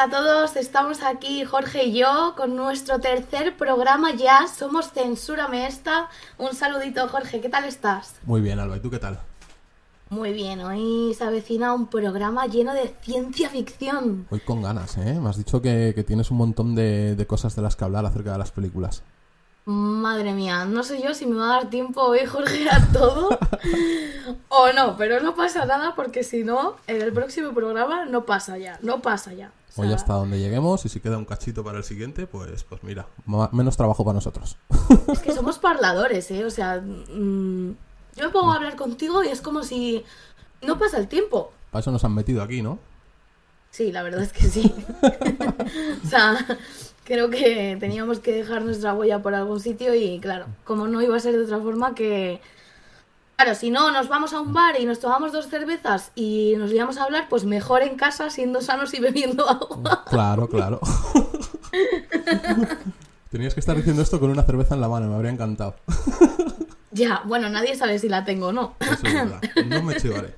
a todos, estamos aquí Jorge y yo con nuestro tercer programa ya, somos Censúrame Esta. Un saludito Jorge, ¿qué tal estás? Muy bien, Alba, ¿y tú qué tal? Muy bien, hoy se avecina un programa lleno de ciencia ficción. Hoy con ganas, ¿eh? Me has dicho que tienes un montón de cosas de las que hablar acerca de las películas. Madre mía, no sé yo si me va a dar tiempo hoy Jorge a todo o no, pero no pasa nada porque si no, en el próximo programa no pasa ya. O sea, Hoy hasta donde lleguemos y si queda un cachito para el siguiente, pues mira, menos trabajo para nosotros. es que somos parladores, ¿eh? O sea, yo me pongo a hablar contigo y es como si no pasa el tiempo. Para eso nos han metido aquí, ¿no? Sí, la verdad es que sí. O sea, creo que teníamos que dejar nuestra huella por algún sitio y claro, como no iba a ser de otra forma que... Claro, si no nos vamos a un bar y nos tomamos 2 cervezas y nos liamos a hablar, pues mejor en casa siendo sanos y bebiendo agua. Claro. Tenías que estar diciendo esto con una cerveza en la mano, me habría encantado. Ya, bueno, nadie sabe si la tengo o no. Eso es verdad, no me chivaré.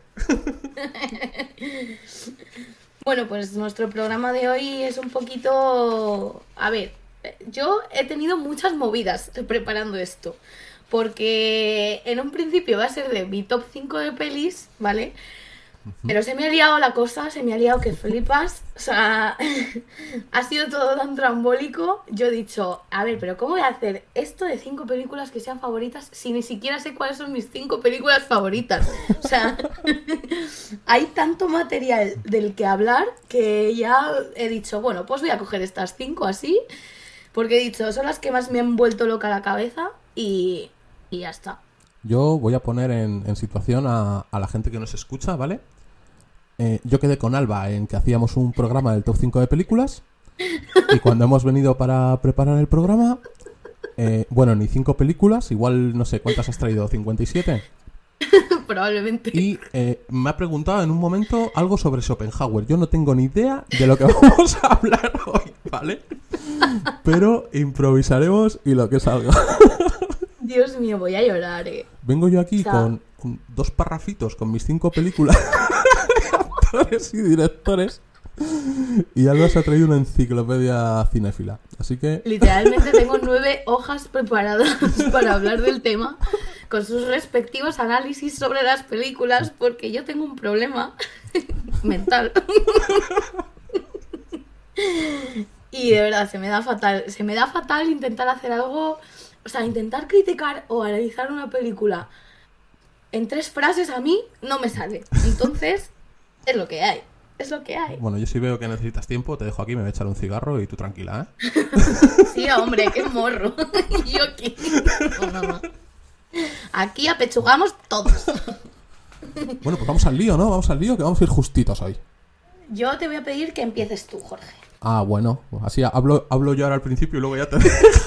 Bueno, pues nuestro programa de hoy es un poquito... A ver, yo he tenido muchas movidas preparando esto. Porque en un principio va a ser de mi top 5 de pelis, ¿vale? Pero se me ha liado la cosa, se me ha liado que flipas. O sea, ha sido todo tan trambólico. Yo he dicho, a ver, pero ¿cómo voy a hacer esto de 5 películas que sean favoritas si ni siquiera sé cuáles son mis 5 películas favoritas? O sea, hay tanto material del que hablar que ya he dicho, bueno, pues voy a coger estas 5 así. Porque he dicho, son las que más me han vuelto loca la cabeza y ya está. Yo voy a poner en situación a la gente que nos escucha, ¿vale? Yo quedé con Alba en que hacíamos un programa del top 5 de películas y cuando hemos venido para preparar el programa, bueno, ni 5 películas, igual no sé cuántas has traído, 57. Probablemente. Y me ha preguntado en un momento algo sobre Schopenhauer. Yo no tengo ni idea de lo que vamos a hablar hoy, ¿vale? Pero improvisaremos y lo que salga. Dios mío, voy a llorar, Vengo yo aquí con 2 parrafitos con mis 5 películas de actores y directores y Alba se ha traído una enciclopedia cinéfila. Así que... Literalmente tengo 9 hojas preparadas para hablar del tema con sus respectivos análisis sobre las películas porque yo tengo un problema mental. Y de verdad, se me da fatal intentar hacer algo... O sea, intentar criticar o analizar una película en 3 frases a mí no me sale. Entonces, es lo que hay. Es lo que hay. Bueno, yo si veo que necesitas tiempo, te dejo aquí, me voy a echar un cigarro y tú tranquila, ¿eh? Sí, hombre, qué morro. Yo aquí. No. Aquí apechugamos todos. Bueno, pues vamos al lío, ¿no? Vamos al lío, que vamos a ir justitos hoy. Yo te voy a pedir que empieces tú, Jorge. Ah, bueno, pues así hablo yo ahora al principio y luego ya te...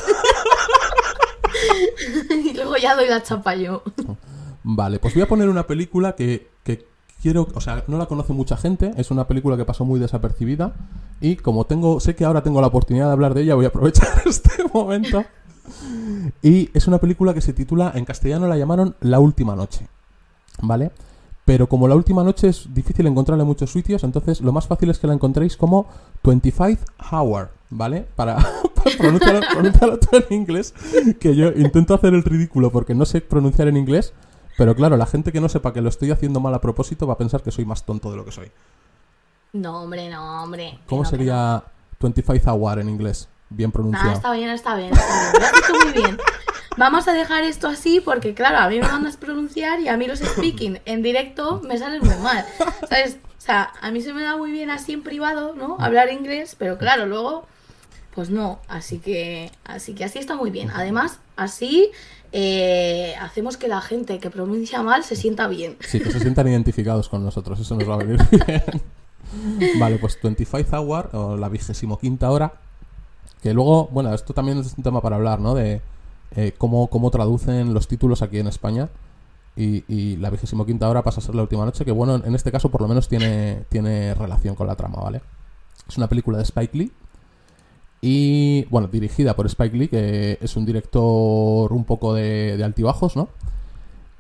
Y luego ya doy la chapa yo. Vale, pues voy a poner una película que quiero... O sea, no la conoce mucha gente. Es una película que pasó muy desapercibida. Y como sé que ahora tengo la oportunidad de hablar de ella, voy a aprovechar este momento. Y es una película que se titula... En castellano la llamaron La Última Noche. ¿Vale? Pero como La Última Noche es difícil encontrarla en muchos sitios, entonces lo más fácil es que la encontréis como 25 Hour, ¿vale? Para pronunciarlo todo en inglés, que yo intento hacer el ridículo porque no sé pronunciar en inglés, pero claro, la gente que no sepa que lo estoy haciendo mal a propósito va a pensar que soy más tonto de lo que soy. No, hombre. ¿Cómo sería 25 Hour en inglés? Bien pronunciado. Está bien. Lo has hecho muy bien. Vamos a dejar esto así porque, claro, a mí me mandas pronunciar y a mí los speaking en directo me salen muy mal, ¿sabes? O sea, a mí se me da muy bien así en privado, ¿no? Hablar inglés, pero claro, luego, pues no. Así que así está muy bien. Además, así hacemos que la gente que pronuncia mal se sienta bien. Sí, que se sientan identificados con nosotros, eso nos va a venir bien. Vale, pues 25 Hour, o la 25ª hora, que luego, bueno, esto también es un tema para hablar, ¿no? De... cómo traducen los títulos aquí en España y la 25ª hora pasa a ser La Última Noche, que bueno, en este caso por lo menos tiene relación con la trama, ¿vale? Es una película de Spike Lee y, bueno, dirigida por Spike Lee, que es un director un poco de altibajos, ¿no?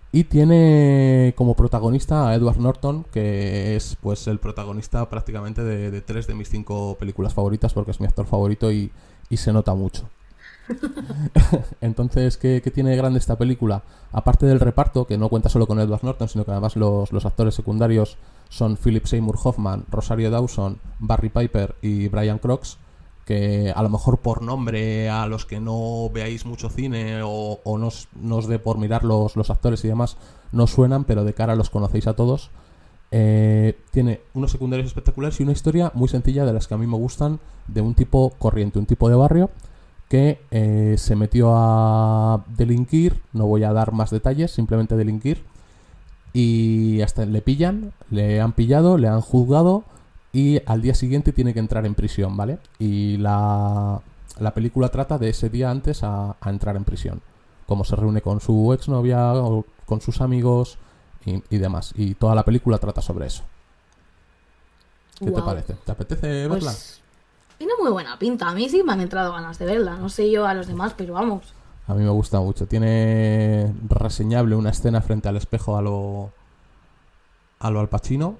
Y tiene como protagonista a Edward Norton, que es pues el protagonista prácticamente de 3 de mis 5 películas favoritas, porque es mi actor favorito y se nota mucho. Entonces, ¿qué tiene de grande esta película? Aparte del reparto, que no cuenta solo con Edward Norton, sino que además los actores secundarios son Philip Seymour Hoffman, Rosario Dawson, Barry Piper y Brian Cox, que a lo mejor por nombre, a los que no veáis mucho cine o no os dé por mirar los actores y demás, no suenan, pero de cara los conocéis a todos. Tiene unos secundarios espectaculares y una historia muy sencilla, de las que a mí me gustan, de un tipo corriente, un tipo de barrio que se metió a delinquir. No voy a dar más detalles, simplemente delinquir, y hasta le han pillado, le han juzgado y al día siguiente tiene que entrar en prisión, ¿vale? Y la película trata de ese día antes a entrar en prisión, cómo se reúne con su exnovia o con sus amigos y demás, y toda la película trata sobre eso. ¿Qué te parece? ¿Te apetece verla? Pues tiene muy buena pinta. A mí sí me han entrado ganas de verla. No sé yo a los demás, pero vamos. A mí me gusta mucho. Tiene reseñable una escena frente al espejo a lo Al Pacino.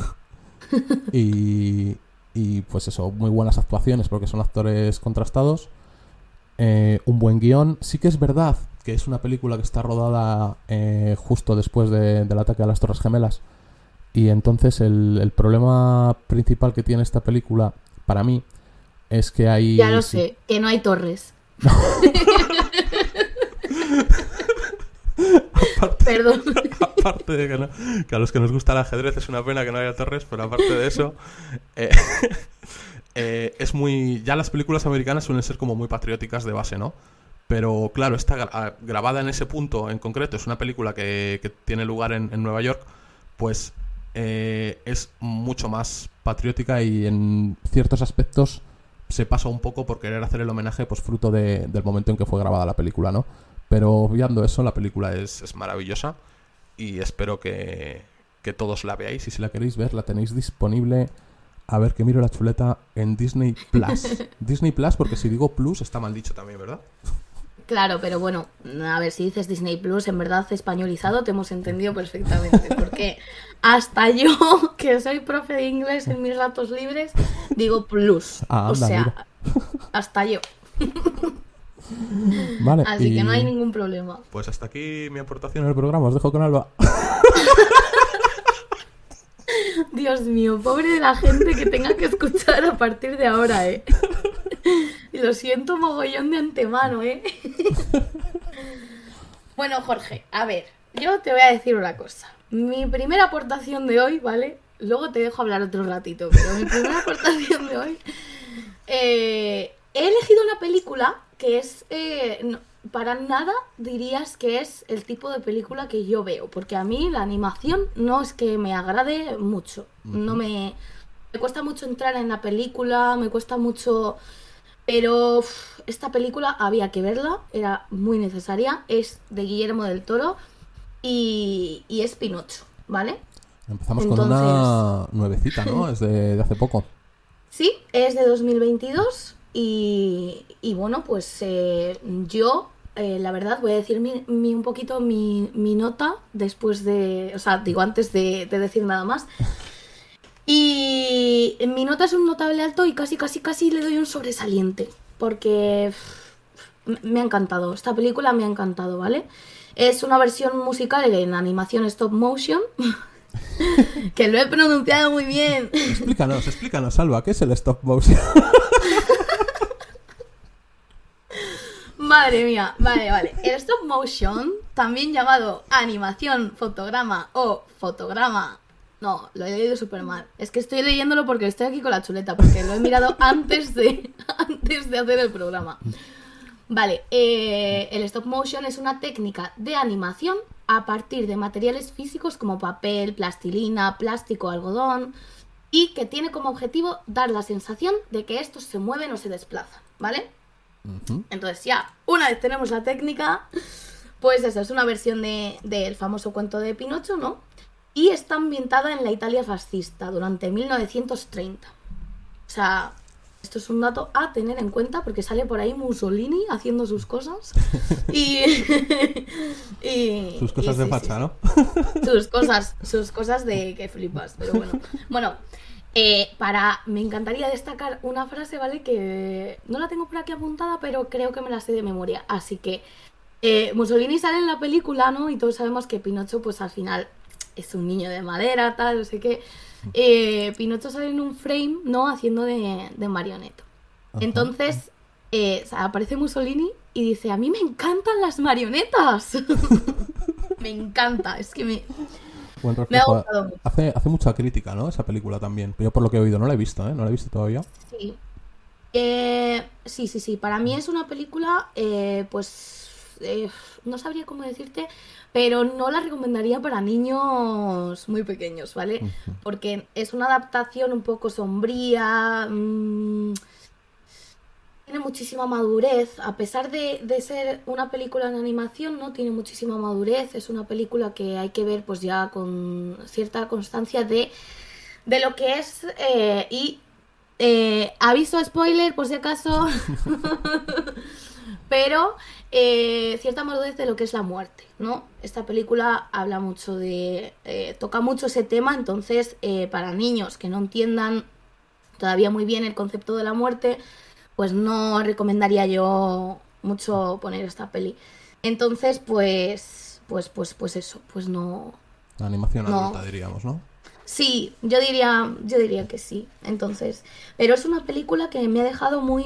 y pues eso, muy buenas actuaciones porque son actores contrastados. Un buen guión. Sí que es verdad que es una película que está rodada justo después del ataque a las Torres Gemelas. Y entonces el problema principal que tiene esta película, para mí, es que hay... Ya lo sé, que no hay torres. Perdón. Aparte de que, no, que a los que nos gusta el ajedrez es una pena que no haya torres, pero aparte de eso, es muy... Ya las películas americanas suelen ser como muy patrióticas de base, ¿no? Pero claro, está grabada en ese punto en concreto, es una película que tiene lugar en Nueva York, pues es mucho más patriótica y en ciertos aspectos se pasa un poco por querer hacer el homenaje, pues fruto del momento en que fue grabada la película, ¿no? Pero obviando eso, la película es maravillosa y espero que todos la veáis, y si la queréis ver, la tenéis disponible, a ver que miro la chuleta, en Disney Plus. Disney Plus, porque si digo Plus está mal dicho también, ¿verdad? Claro, pero bueno, a ver, si dices Disney Plus, en verdad españolizado te hemos entendido perfectamente, porque hasta yo, que soy profe de inglés en mis ratos libres, digo Plus. Anda, o sea, mira. Hasta yo. Vale, Así que no hay ningún problema. Pues hasta aquí mi aportación al programa, os dejo con Alba. Dios mío, pobre de la gente que tenga que escuchar a partir de ahora, ¿eh? Y lo siento mogollón de antemano, ¿eh? Bueno, Jorge, a ver, yo te voy a decir una cosa. Mi primera aportación de hoy, ¿vale? Luego te dejo hablar otro ratito, pero mi primera aportación de hoy... he elegido una película que es... no, para nada dirías que es el tipo de película que yo veo, porque a mí la animación no es que me agrade mucho. No me cuesta mucho entrar en la película, me cuesta mucho... Pero esta película había que verla, era muy necesaria. Es de Guillermo del Toro y es Pinocho, ¿vale? Empezamos con una nuevecita, ¿no? Es de hace poco. Sí, es de 2022 y bueno, pues yo, la verdad, voy a decir un poquito mi nota después de... O sea, digo, antes de decir nada más. Y mi nota es un notable alto y casi le doy un sobresaliente, porque me ha encantado, esta película me ha encantado, ¿vale? Es una versión musical en animación stop motion, que lo he pronunciado muy bien. Explícanos, Alba, ¿qué es el stop motion? Madre mía, vale. El stop motion, también llamado animación, fotograma o fotograma... No, lo he leído súper mal. Es que estoy leyéndolo porque estoy aquí con la chuleta, porque lo he mirado antes de hacer el programa. Vale, el stop motion es una técnica de animación a partir de materiales físicos como papel, plastilina, plástico, algodón, y que tiene como objetivo dar la sensación de que estos se mueven o se desplazan, ¿vale? Uh-huh. Entonces ya, una vez tenemos la técnica, pues eso, es una versión del famoso cuento de Pinocho, ¿no? Y está ambientada en la Italia fascista durante 1930. O sea, Esto es un dato a tener en cuenta porque sale por ahí Mussolini haciendo sus cosas. Y. Sus cosas de facha, ¿no? Sus cosas de que flipas, pero bueno. Bueno, me encantaría destacar una frase, ¿vale? Que no la tengo por aquí apuntada, pero creo que me la sé de memoria. Así que Mussolini sale en la película, ¿no? Y todos sabemos que Pinocho, pues al final es un niño de madera, tal, no sé qué. Pinocho sale en un frame, ¿no? Haciendo de marioneta. Ajá. Entonces aparece Mussolini y dice: a mí me encantan las marionetas. Me encanta, es que Buen me ha reflejo. gustado mucho. Hace mucha crítica, ¿no? Esa película también. Pero yo por lo que he oído no la he visto, ¿eh? No la he visto todavía. Sí. Sí. Para mí es una película, no sabría cómo decirte, pero no la recomendaría para niños muy pequeños, ¿vale? Porque es una adaptación un poco sombría, tiene muchísima madurez, a pesar de ser una película en animación, ¿no? Tiene muchísima madurez, es una película que hay que ver pues ya con cierta constancia de lo que es aviso spoiler por si acaso, pero cierta madurez de lo que es la muerte, ¿no? Esta película habla mucho toca mucho ese tema, entonces para niños que no entiendan todavía muy bien el concepto de la muerte, pues no recomendaría yo mucho poner esta peli. Entonces, pues eso, pues no. La animación No. adulta, diríamos, ¿no? Sí, yo diría que sí. Entonces, pero es una película que me ha dejado muy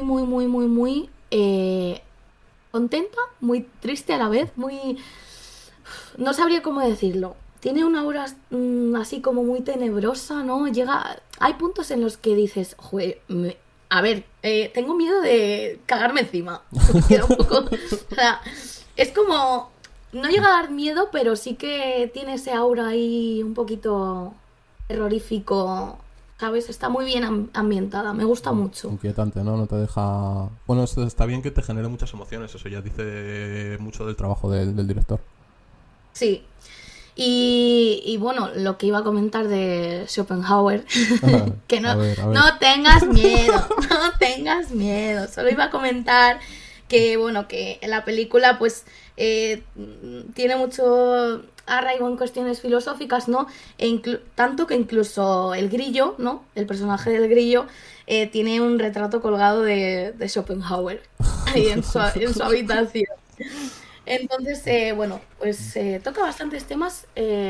contenta, muy triste a la vez, muy, no sabría cómo decirlo. Tiene una aura así como muy tenebrosa, ¿no? Hay puntos en los que dices, joder, tengo miedo de cagarme encima. Queda un poco, o sea, es como, no llega a dar miedo, pero sí que tiene ese aura ahí un poquito terrorífico, ¿sabes? Está muy bien ambientada, me gusta mucho. Inquietante, ¿no? No te deja... Bueno, está bien que te genere muchas emociones. Eso ya dice mucho del trabajo del director. Sí. Y bueno, lo que iba a comentar de Schopenhauer, que no, A ver. no tengas miedo, no tengas miedo. Solo iba a comentar que, bueno, que la película pues tiene mucho arraigo en cuestiones filosóficas, ¿no? Tanto que incluso el grillo, ¿no? El personaje del grillo tiene un retrato colgado de Schopenhauer ahí en su habitación. Entonces, bueno, pues toca bastantes temas,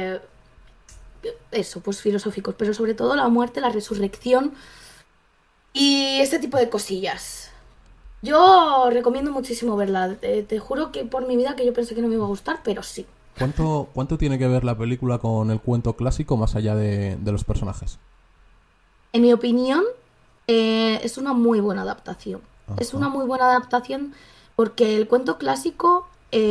eso, pues filosóficos, pero sobre todo la muerte, la resurrección y este tipo de cosillas. Yo recomiendo muchísimo verla, te juro que por mi vida que yo pensé que no me iba a gustar, pero sí. ¿Cuánto tiene que ver la película con el cuento clásico más allá de los personajes? En mi opinión, es una muy buena adaptación. Ajá. Es una muy buena adaptación porque el cuento clásico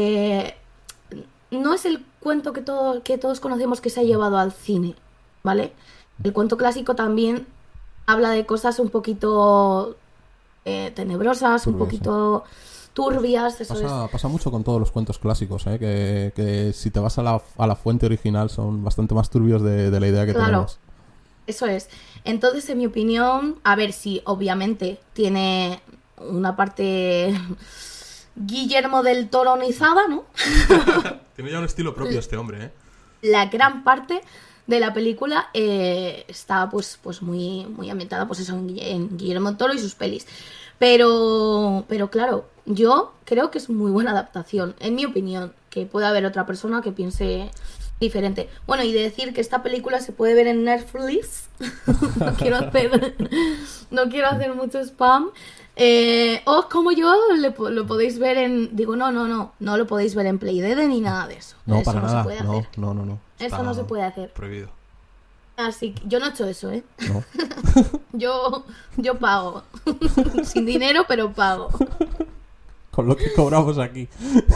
no es el cuento que todos conocemos que se ha llevado al cine, ¿vale? El cuento clásico también habla de cosas un poquito tenebrosas, un poquito turbias. Pasa mucho con todos los cuentos clásicos, ¿eh? Que si te vas a la fuente original son bastante más turbios de la idea que tenemos. Eso es. Entonces, en mi opinión, a ver si obviamente tiene una parte Guillermo del Toronizada, ¿no? Tiene ya un estilo propio este hombre, ¿eh? La gran parte de la película está pues muy ambientada pues eso, en Guillermo del Toro y sus pelis. Pero claro, yo creo que es muy buena adaptación, en mi opinión, que puede haber otra persona que piense diferente. Bueno, y de decir que esta película se puede ver en Netflix. No quiero hacer mucho spam. O como yo lo podéis ver en... Digo, no lo podéis ver en Playdede ni nada de eso. No, Eso para no nada. se puede hacer. No. Eso no se puede hacer. Prohibido. Así que yo no he hecho eso, ¿eh? No. Yo pago. Sin dinero, pero pago. Con lo que cobramos aquí.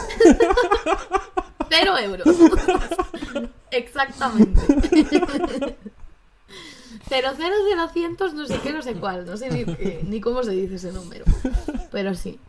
0 euros. Exactamente. 00000, no sé qué, no sé cuál. No sé ni cómo se dice ese número. Pero sí.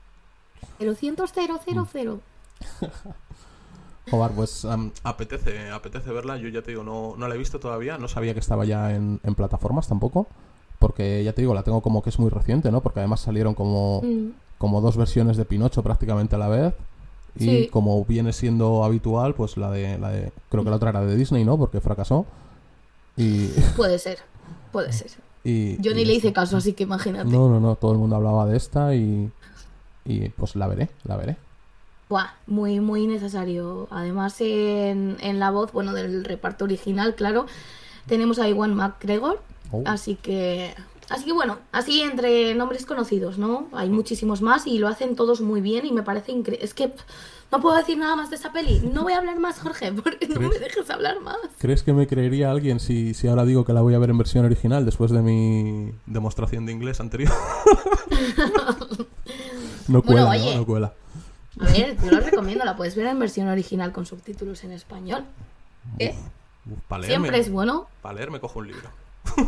00000. Joder, pues apetece verla. Yo ya te digo, no la he visto todavía. No sabía que estaba ya en plataformas tampoco. porque ya te digo, la tengo como que es muy reciente, ¿no? Porque además salieron como dos versiones de Pinocho prácticamente a la vez. Y Sí, como viene siendo habitual, pues creo que la otra era de Disney, ¿no? Porque fracasó. Y, puede ser, puede ser. Yo y ni le esto. hice caso, así que imagínate. No, todo el mundo hablaba de esta y pues la veré, la veré. Buah, muy, muy necesario. Además, en la voz, bueno, del reparto original, claro, tenemos a Iwan McGregor, Oh. así que bueno, así entre nombres conocidos, ¿no? Hay muchísimos más y lo hacen todos muy bien y me parece increíble. Es que no puedo decir nada más de esa peli. No voy a hablar más, Jorge, porque no me dejes hablar más. ¿Crees que me creería alguien si ahora digo que la voy a ver en versión original después de mi demostración de inglés anterior? No Bueno, cuela, oye. ¿no? No cuela. A ver, yo lo recomiendo, la puedes ver en versión original con subtítulos en español. ¿Eh? Para Siempre es bueno. Para leer me cojo un libro.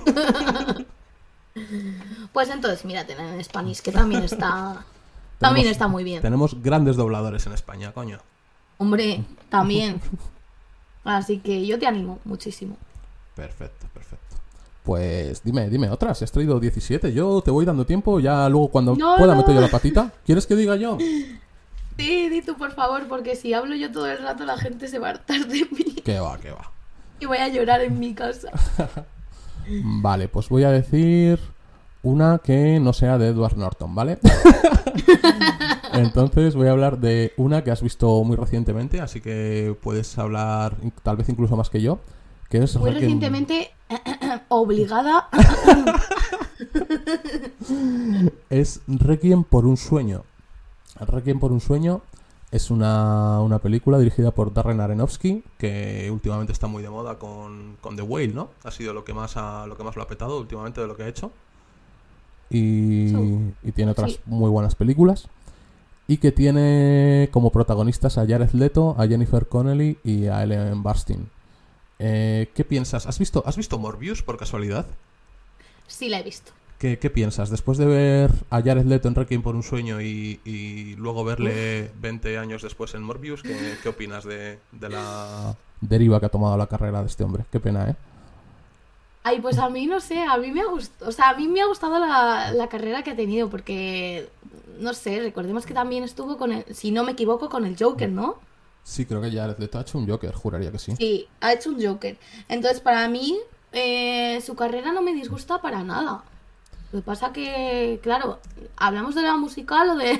Pues entonces, míratela en Spanish, que también está muy bien. Tenemos grandes dobladores en España, coño. Hombre, también. Así que yo te animo muchísimo. Perfecto. Pues dime otra, si has traído 17, yo te voy dando tiempo, ya luego cuando No, pueda no. meto yo la patita. ¿Quieres que diga yo? Sí, di tú por favor, porque si hablo yo todo el rato la gente se va a hartar de mí Que va. y voy a llorar en mi casa. Vale, pues voy a decir una que no sea de Edward Norton, ¿vale? Entonces voy a hablar de una que has visto muy recientemente, así que puedes hablar tal vez incluso más que yo, que es Muy Requiem. recientemente obligada. Es Requiem por un sueño. Requiem por un sueño es una película dirigida por Darren Aronofsky, que últimamente está muy de moda con The Whale, ¿no? Ha sido lo que más lo ha petado últimamente de lo que ha hecho. Y tiene otras Sí. muy buenas películas. Y que tiene como protagonistas a Jared Leto, a Jennifer Connelly y a Ellen Burstyn. ¿Qué piensas? ¿Has visto Morbius por casualidad? Sí, la he visto. ¿Qué piensas? Después de ver a Jared Leto en Requiem por un sueño y luego verle 20 años después en Morbius, ¿qué opinas de la deriva que ha tomado la carrera de este hombre? Qué pena, ¿eh? Ay, pues a mí no sé, a mí me ha gustado, o sea, a mí me ha gustado la carrera que ha tenido porque, no sé, recordemos que también estuvo si no me equivoco, con el Joker, ¿no? Sí, creo que Jared Leto ha hecho un Joker, juraría que sí. Sí, ha hecho un Joker. Entonces, para mí, su carrera no me disgusta para nada. Lo que pasa que, claro, ¿hablamos de la musical o de...?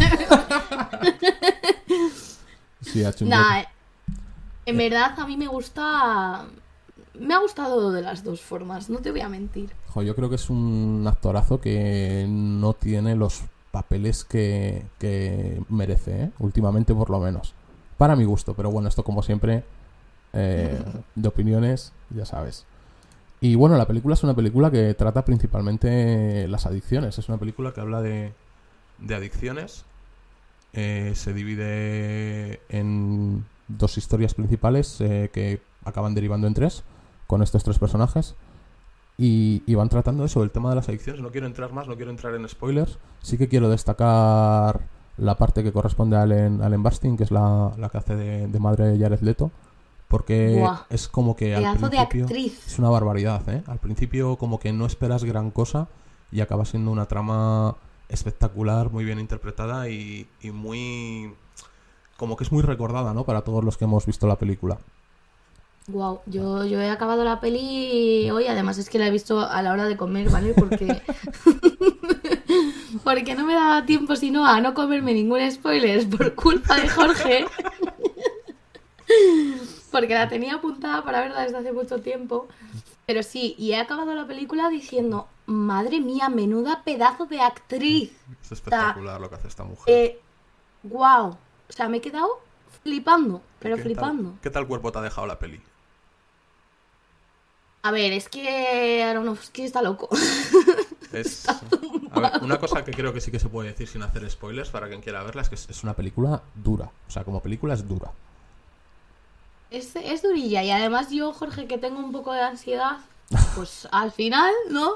Sí, ha hecho un Nah, Joker. en verdad a mí me gusta... Me ha gustado de las dos formas, no te voy a mentir. Jo, yo creo que es un actorazo que no tiene los papeles que merece, ¿eh? Últimamente por lo menos. Para mi gusto, pero bueno, esto como siempre, de opiniones, ya sabes. Y bueno, la película es una película que trata principalmente las adicciones. Es una película que habla de adicciones. Se divide en dos historias principales que acaban derivando en tres, con estos tres personajes. Y van tratando eso, el tema de las adicciones. No quiero entrar más, no quiero entrar en spoilers. Sí que quiero destacar la parte que corresponde a Ellen Burstyn, que es la que hace de madre de Jared Leto. Porque Buah, es como que al pedazo de principio actriz. es una barbaridad, ¿eh? Al principio como que no esperas gran cosa y acaba siendo una trama espectacular, muy bien interpretada y muy... como que es muy recordada, ¿no? Para todos los que hemos visto la película. Wow, yo he acabado la peli hoy, además es que la he visto a la hora de comer, ¿vale? Porque porque no me daba tiempo sino a no comerme ningún spoiler por culpa de Jorge. Porque la tenía apuntada para verla desde hace mucho tiempo. Pero sí, y he acabado la película diciendo, madre mía, menuda pedazo de actriz. Es espectacular lo que hace esta mujer. Wow. O sea, me he quedado flipando, pero ¿Qué flipando. ¿Qué tal cuerpo te ha dejado la peli? A ver, es que Aronofsky está loco. A ver, una cosa que creo que sí que se puede decir sin hacer spoilers para quien quiera verla es que es una película dura. O sea, como película es dura. Es durilla y además yo, Jorge, que tengo un poco de ansiedad, pues al final, ¿no?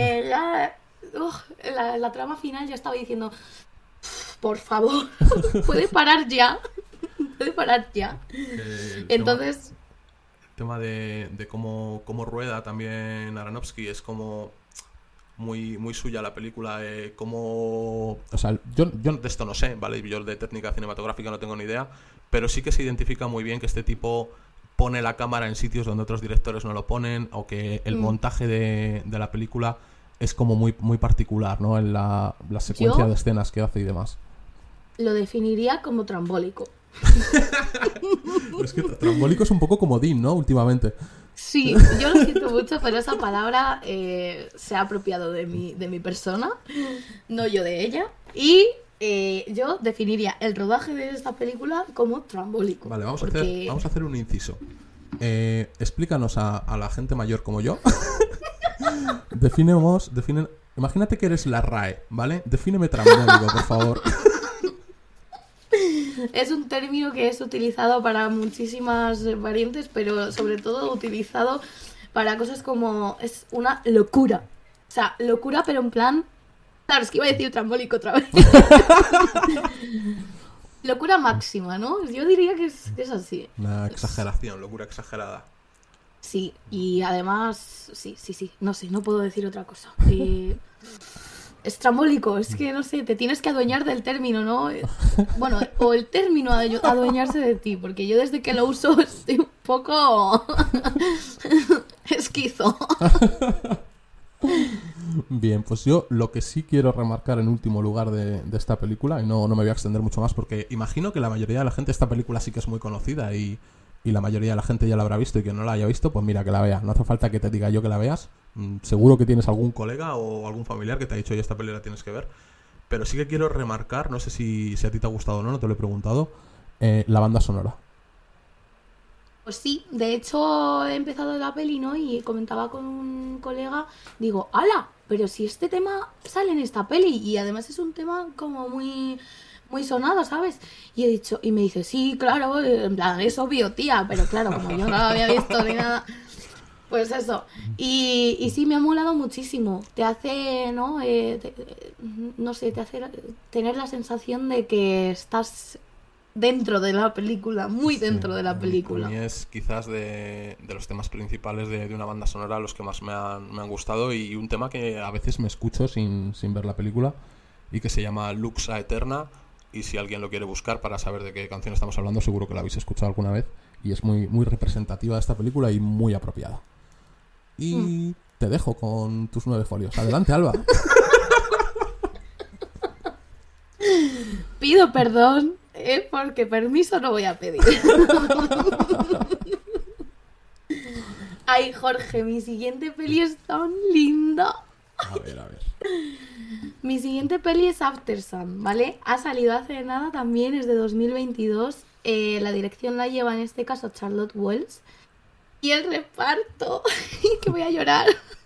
La trama final ya estaba diciendo, por favor, puede parar ya, puede parar ya. Entonces, El tema de cómo rueda también Aronofsky es como... muy, muy suya la película, como... O sea, yo de esto no sé, ¿vale? Yo de técnica cinematográfica no tengo ni idea, pero sí que se identifica muy bien que este tipo pone la cámara en sitios donde otros directores no lo ponen, o que el montaje de la película es como muy, muy particular, ¿no? En la secuencia de escenas que hace y demás. Lo definiría como trambólico. Es que trambólico es un poco comodín, ¿no? Últimamente. Sí, yo lo siento mucho, pero esa palabra se ha apropiado de mi persona, no yo de ella. Y yo definiría el rodaje de esta película como trambólico. Vale, vamos a hacer un inciso. Explícanos a la gente mayor como yo. Imagínate que eres la RAE, ¿vale? Defíneme trambólico, por favor. Es un término que es utilizado para muchísimas variantes, pero sobre todo utilizado para cosas como es una locura. O sea, locura, pero en plan... Claro, es que iba a decir trambólico otra vez. Locura máxima, ¿no? Yo diría que es así. Una exageración, locura exagerada. Sí, y además... Sí. No sé, no puedo decir otra cosa. Es trambólico, es que no sé, te tienes que adueñar del término, ¿no? Bueno, o el término adueñarse de ti, porque yo desde que lo uso estoy un poco esquizo. Bien, pues yo lo que sí quiero remarcar en último lugar de esta película, y no me voy a extender mucho más, porque imagino que la mayoría de la gente, esta película sí que es muy conocida y la mayoría de la gente ya la habrá visto, y que no la haya visto, pues mira, que la vea. No hace falta que te diga yo que la veas. Seguro que tienes algún colega o algún familiar que te ha dicho, oye, esta película la tienes que ver. Pero sí que quiero remarcar, no sé si a ti te ha gustado o no, no te lo he preguntado, la banda sonora. Pues sí, de hecho he empezado la peli, ¿no? Y comentaba con un colega, digo, ¡hala! Pero si este tema sale en esta peli, y además es un tema como muy... muy sonado, ¿sabes? Y he dicho, y me dice, sí, claro, en plan, es obvio, tía, pero claro, como yo no lo había visto ni nada, pues eso. Y sí, me ha molado muchísimo. Te hace, ¿no? No sé, te hace tener la sensación de que estás dentro de la película, muy dentro de la película. A mí es quizás de los temas principales de una banda sonora los que más me han gustado, y un tema que a veces me escucho sin ver la película, y que se llama Luxa Eterna. Y si alguien lo quiere buscar para saber de qué canción estamos hablando, seguro que la habéis escuchado alguna vez. Y es muy, muy representativa de esta película y muy apropiada. Y te dejo con tus 9 folios. Adelante, Alba. Pido perdón, porque permiso no voy a pedir. Ay, Jorge, mi siguiente peli es tan linda. A ver. Mi siguiente peli es After Sun, ¿vale? Ha salido hace nada también, es de 2022. La dirección la lleva en este caso Charlotte Wells. Y el reparto, que voy a llorar.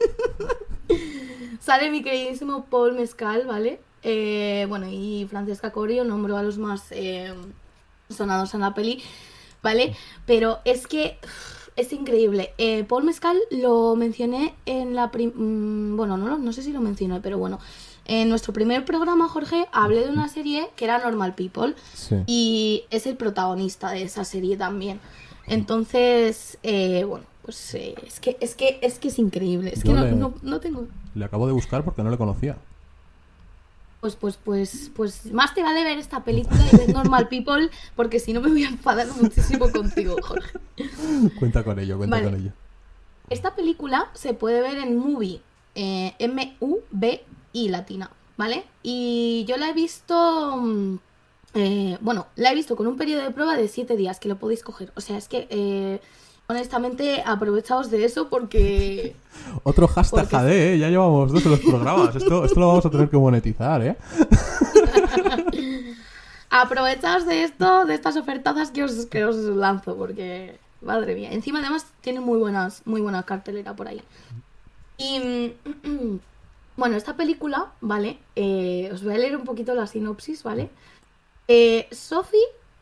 Sale mi queridísimo Paul Mescal, ¿vale? Bueno, y Francesca Corio, nombro a los más sonados en la peli, ¿vale? Pero es que... es increíble. Paul Mescal lo mencioné en la... bueno, no sé si lo mencioné, pero bueno. En nuestro primer programa, Jorge, hablé de una serie que era Normal People. Sí. Y es el protagonista de esa serie también. Entonces, bueno, pues es que es increíble. Es que no tengo... Le acabo de buscar porque no le conocía. Pues más te vale ver esta película y ver Normal People, porque si no me voy a enfadar muchísimo contigo, Jorge. Cuenta con ello. Esta película se puede ver en Mubi, M-U-B-I latina, ¿vale? Y yo la he visto... la he visto con un periodo de prueba de 7 días, que lo podéis coger. O sea, es que... honestamente, aprovechaos de eso porque... Otro hashtag JD, ya llevamos 2 en los programas. Esto lo vamos a tener que monetizar, ¿eh? Aprovechaos de esto, de estas ofertadas que os lanzo, porque... madre mía. Encima, además, tiene muy buena cartelera por ahí. Y... bueno, esta película, ¿vale? Os voy a leer un poquito la sinopsis, ¿vale? Sophie...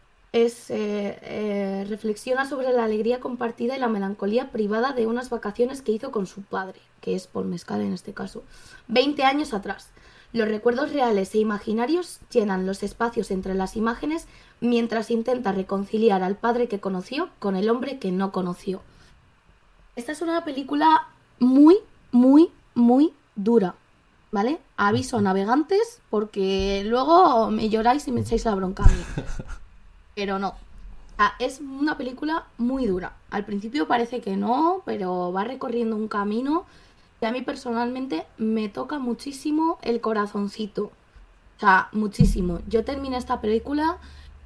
reflexiona sobre la alegría compartida y la melancolía privada de unas vacaciones que hizo con su padre, que es Paul Mescal en este caso, 20 años atrás. Los recuerdos reales e imaginarios llenan los espacios entre las imágenes mientras intenta reconciliar al padre que conoció con el hombre que no conoció. Esta es una película muy, muy, muy dura. ¿vale? Aviso a navegantes porque luego me lloráis y me echáis la bronca a mí. Pero no. Es una película muy dura. Al principio parece que no, pero va recorriendo un camino que a mí personalmente me toca muchísimo el corazoncito. O sea, muchísimo. Yo terminé esta película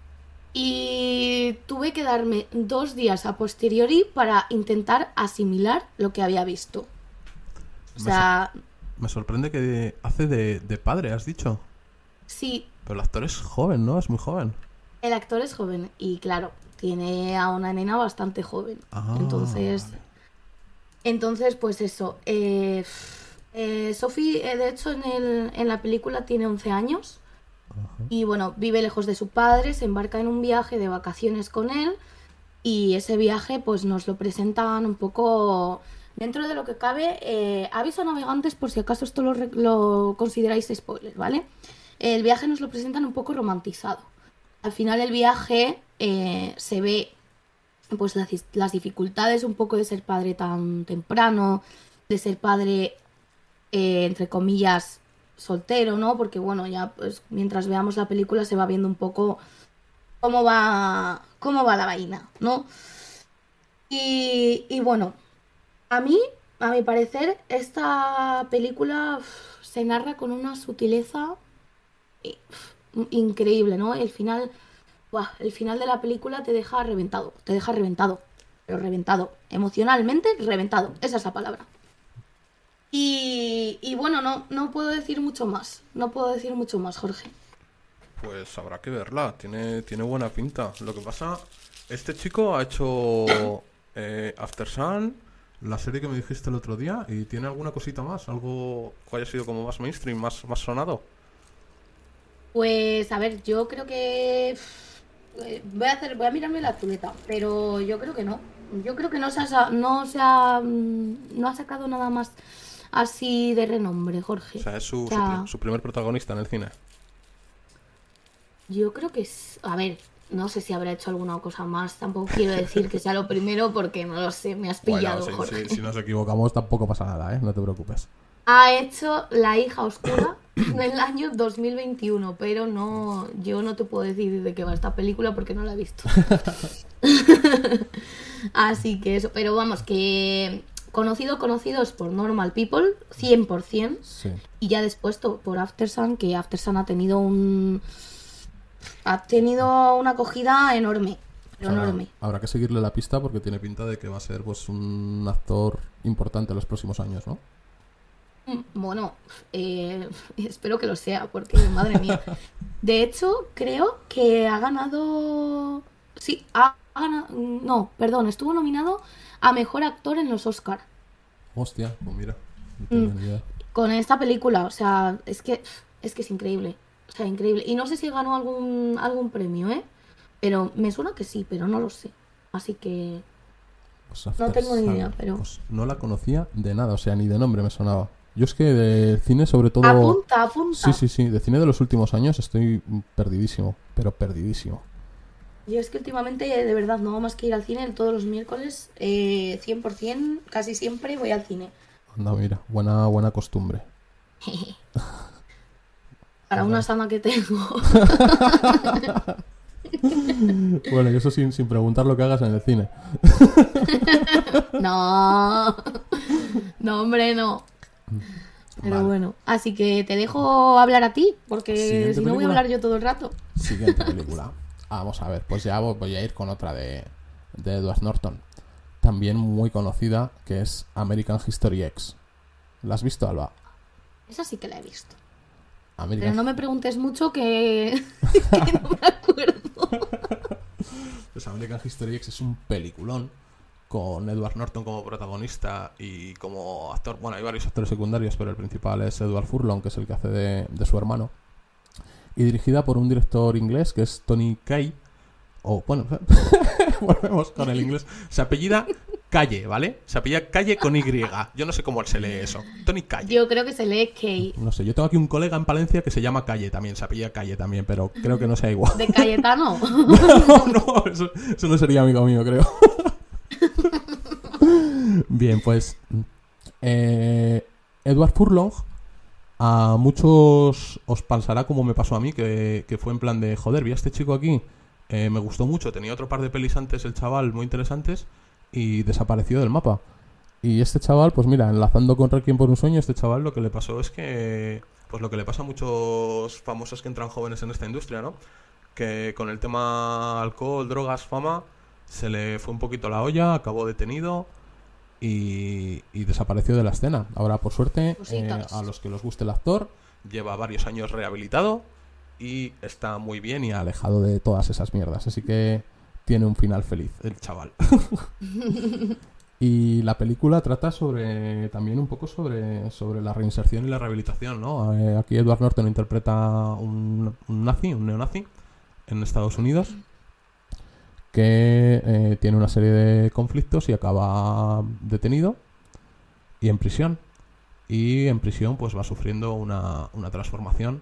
y tuve que darme 2 días a posteriori para intentar asimilar lo que había visto. O sea... Me sorprende que hace de padre, has dicho. Sí. Pero el actor es joven, ¿no? Es muy joven. El actor es joven y, claro, tiene a una nena bastante joven. Entonces, vale. Entonces, pues eso. Sophie, de hecho, en la película tiene 11 años. Y bueno, vive lejos de su padre, se embarca en un viaje de vacaciones con él. Y ese viaje, pues nos lo presentan un poco dentro de lo que cabe. Aviso a navegantes por si acaso esto lo consideráis spoiler, ¿vale? El viaje nos lo presentan un poco romantizado. Al final del viaje se ve pues las dificultades un poco de ser padre tan temprano, de ser padre, entre comillas, soltero, ¿no? Porque bueno, ya pues mientras veamos la película se va viendo un poco cómo va la vaina, ¿no? Y bueno, a mi parecer, esta película se narra con una sutileza increíble, ¿no? El final de la película te deja reventado, pero reventado, emocionalmente reventado, esa es la palabra. Y bueno, no puedo decir mucho más, Jorge. Pues habrá que verla, tiene buena pinta. Lo que pasa, este chico ha hecho After Sun, la serie que me dijiste el otro día, y tiene alguna cosita más, algo que haya sido como más mainstream, más sonado. Pues a ver, yo creo que voy a mirarme la chuleta, pero yo creo que no. Yo creo que no ha sacado nada más así de renombre, Jorge. O sea, es su primer protagonista en el cine. Yo creo que a ver, no sé si habrá hecho alguna cosa más. Tampoco quiero decir que sea lo primero porque no lo sé, me has pillado, bueno, Jorge. Si nos equivocamos tampoco pasa nada, ¿eh? No te preocupes. Ha hecho La hija oscura en el año 2021, pero yo no te puedo decir de qué va esta película porque no la he visto. Así que eso, pero vamos, que conocidos por Normal People, 100%, sí. Y ya después por After Sun, que After Sun ha tenido una acogida enorme, pero enorme. Habrá que seguirle la pista porque tiene pinta de que va a ser pues un actor importante en los próximos años, ¿no? Bueno, espero que lo sea, porque madre mía. De hecho, creo que ha ganado... Sí, no, perdón, estuvo nominado a Mejor Actor en los Oscar. Hostia, pues mira, no tengo ni idea. Con esta película, o sea, es que es increíble. O sea, increíble. Y no sé si ganó algún premio, ¿eh? Pero me suena que sí, pero no lo sé. Así que... Pues no tengo ni idea, pero... Pues no la conocía de nada, o sea, ni de nombre me sonaba. Yo es que de cine, sobre todo... Apunta. Sí, de cine de los últimos años estoy perdidísimo, pero perdidísimo. Yo es que últimamente, de verdad, no hago más que ir al cine todos los miércoles, 100%, casi siempre voy al cine. Anda, mira, buena costumbre. Para una sana que tengo. Bueno, y eso sin preguntar lo que hagas en el cine. No, hombre, no. Pero vale. Bueno, así que te dejo hablar a ti, porque si no voy a hablar yo todo el rato. Siguiente película. Vamos a ver, pues ya voy a ir con otra de Edward Norton. También muy conocida, que es American History X. ¿La has visto, Alba? Esa sí que la he visto. American... Pero no me preguntes mucho que no me acuerdo. Pues American History X es un peliculón con Edward Norton como protagonista y como actor. Bueno, hay varios actores secundarios, pero el principal es Edward Furlong, que es el que hace de su hermano. Y dirigida por un director inglés que es Tony Kaye. O, bueno, volvemos con el inglés. Se apellida Kaye, ¿vale? Se apellida Kaye con Y. Yo no sé cómo se lee eso. Tony Kaye. Yo creo que se lee Kaye. No sé, yo tengo aquí un colega en Palencia que se llama Kaye también. Se apellida Kaye también, pero creo que no sea igual. ¿De Cayetano? No, eso no sería amigo mío, creo. Bien, pues Edward Furlong A muchos os pasará como me pasó a mí, que fue en plan de, joder, vi a este chico aquí, me gustó mucho, tenía otro par de pelis antes el chaval muy interesantes y desapareció del mapa. Y este chaval, pues mira, enlazando con Requiem por un sueño, este chaval lo que le pasó es que, pues lo que le pasa a muchos famosos que entran jóvenes en esta industria, ¿no? Que con el tema alcohol, drogas, fama, se le fue un poquito la olla, acabó detenido y desapareció de la escena. Ahora, por suerte, a los que les guste el actor, lleva varios años rehabilitado y está muy bien y alejado de todas esas mierdas. Así que tiene un final feliz, el chaval. Y la película trata también un poco sobre la reinserción y la rehabilitación, ¿no? Aquí Edward Norton interpreta un neonazi en Estados Unidos que tiene una serie de conflictos y acaba detenido y en prisión. Y en prisión pues va sufriendo una transformación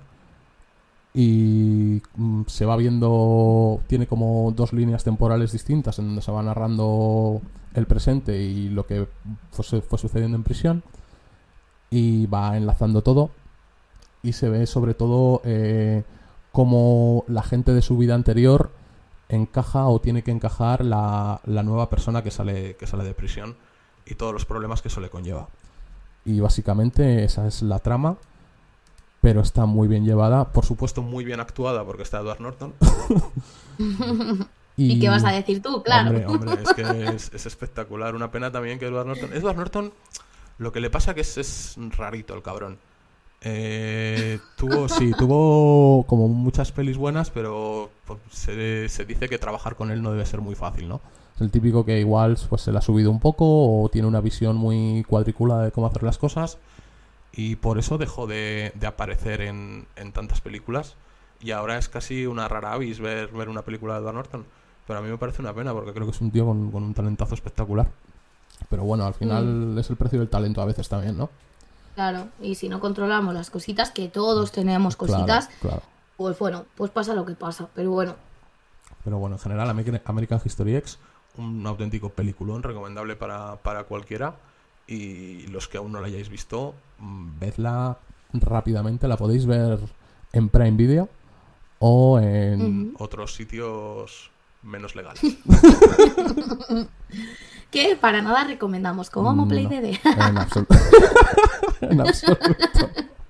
y se va viendo, tiene como dos líneas temporales distintas en donde se va narrando el presente y lo que fue sucediendo en prisión y va enlazando todo y se ve sobre todo cómo la gente de su vida anterior encaja o tiene que encajar la nueva persona que sale de prisión y todos los problemas que eso le conlleva. Y básicamente esa es la trama, pero está muy bien llevada, por supuesto muy bien actuada porque está Edward Norton. ¿Y qué vas a decir tú? Claro. Hombre, es que es espectacular. Una pena también que Edward Norton, lo que le pasa que es rarito el cabrón. Tuvo como muchas pelis buenas, pero pues, se dice que trabajar con él no debe ser muy fácil, ¿no? Es el típico que igual pues, se le ha subido un poco o tiene una visión muy cuadriculada de cómo hacer las cosas y por eso dejó de aparecer en tantas películas y ahora es casi una rara avis ver una película de Edward Norton. Pero a mí me parece una pena porque creo que es un tío con un talentazo espectacular. Pero bueno, al final es el precio del talento a veces también, ¿no? Claro, y si no controlamos las cositas, que todos tenemos cositas, claro. Pues bueno, pues pasa lo que pasa, pero bueno. Pero bueno, en general, American History X, un auténtico peliculón, recomendable para cualquiera. Y los que aún no la hayáis visto, vedla rápidamente, la podéis ver en Prime Video o en otros sitios menos legales. Que para nada recomendamos como Homoplay DD. En absoluto. En absoluto.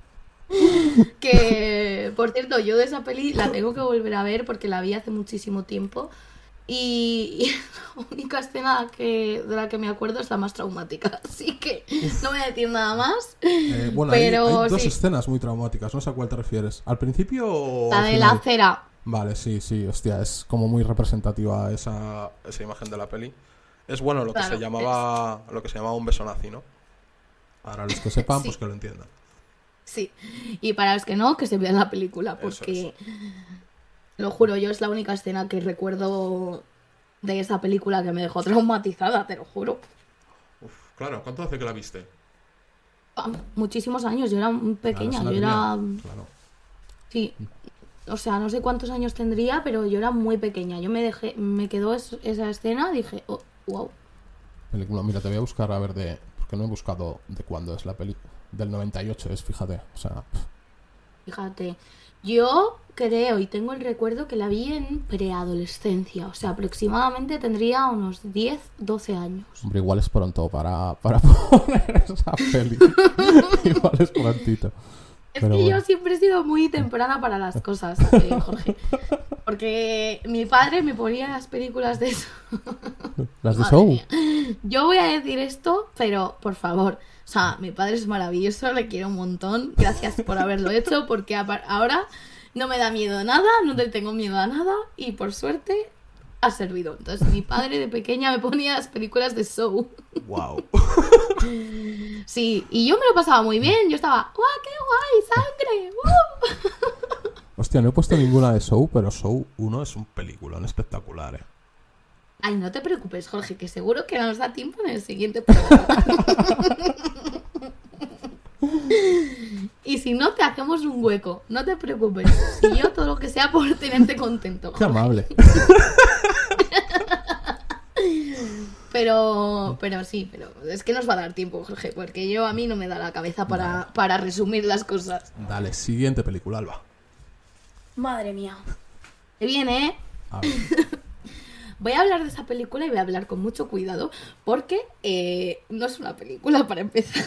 Que, por cierto, yo de esa peli la tengo que volver a ver porque la vi hace muchísimo tiempo y la única escena de la que me acuerdo es la más traumática, así que no voy a decir nada más. Bueno, pero hay dos escenas muy traumáticas, no sé a cuál te refieres. ¿Al principio o la al de final? la cera. Vale, sí, hostia, es como muy representativa esa imagen de la peli. Es bueno lo que se llamaba un beso nazi, ¿no? Para los que sepan, pues que lo entiendan. Sí, y para los que no, que se vean la película, porque lo juro, yo es la única escena que recuerdo de esa película que me dejó traumatizada, te lo juro. Uf, claro, ¿cuánto hace que la viste? Muchísimos años, yo era muy pequeña, Claro. Sí, o sea, no sé cuántos años tendría, pero yo era muy pequeña. Yo me quedó esa escena, dije, oh, wow. Película, mira, te voy a buscar a ver porque no he buscado de cuándo es la película. Del 98 es, fíjate, o sea... Fíjate, yo creo y tengo el recuerdo que la vi en preadolescencia, o sea, aproximadamente tendría unos 10, 12 años. Hombre, igual es pronto para poner esa peli. Igual es prontito. Es que bueno, yo siempre he sido muy temprana para las cosas, Jorge. Porque mi padre me ponía las películas de eso. ¿Las de Show? Yo voy a decir esto, pero por favor, o sea, mi padre es maravilloso, le quiero un montón. Gracias por haberlo hecho, porque ahora no me da miedo a nada, no le tengo miedo a nada y por suerte ha servido. Entonces mi padre de pequeña me ponía las películas de Show. Wow. Sí, y yo me lo pasaba muy bien. Yo estaba, ¡guau, qué guay! ¡Sangre! Hostia, no he puesto ninguna de Show, pero Show 1 es un peliculón espectacular, Ay, no te preocupes, Jorge, que seguro que nos da tiempo en el siguiente programa. Y si no, te hacemos un hueco. No te preocupes. Y yo todo lo que sea por tenerte contento, Jorge. Qué amable. Pero sí, pero es que nos va a dar tiempo, Jorge, porque a mí no me da la cabeza para resumir las cosas. Dale, siguiente película, Alba. Madre mía. Se viene, ¿eh? A ver. Voy a hablar de esa película y voy a hablar con mucho cuidado porque no es una película para empezar.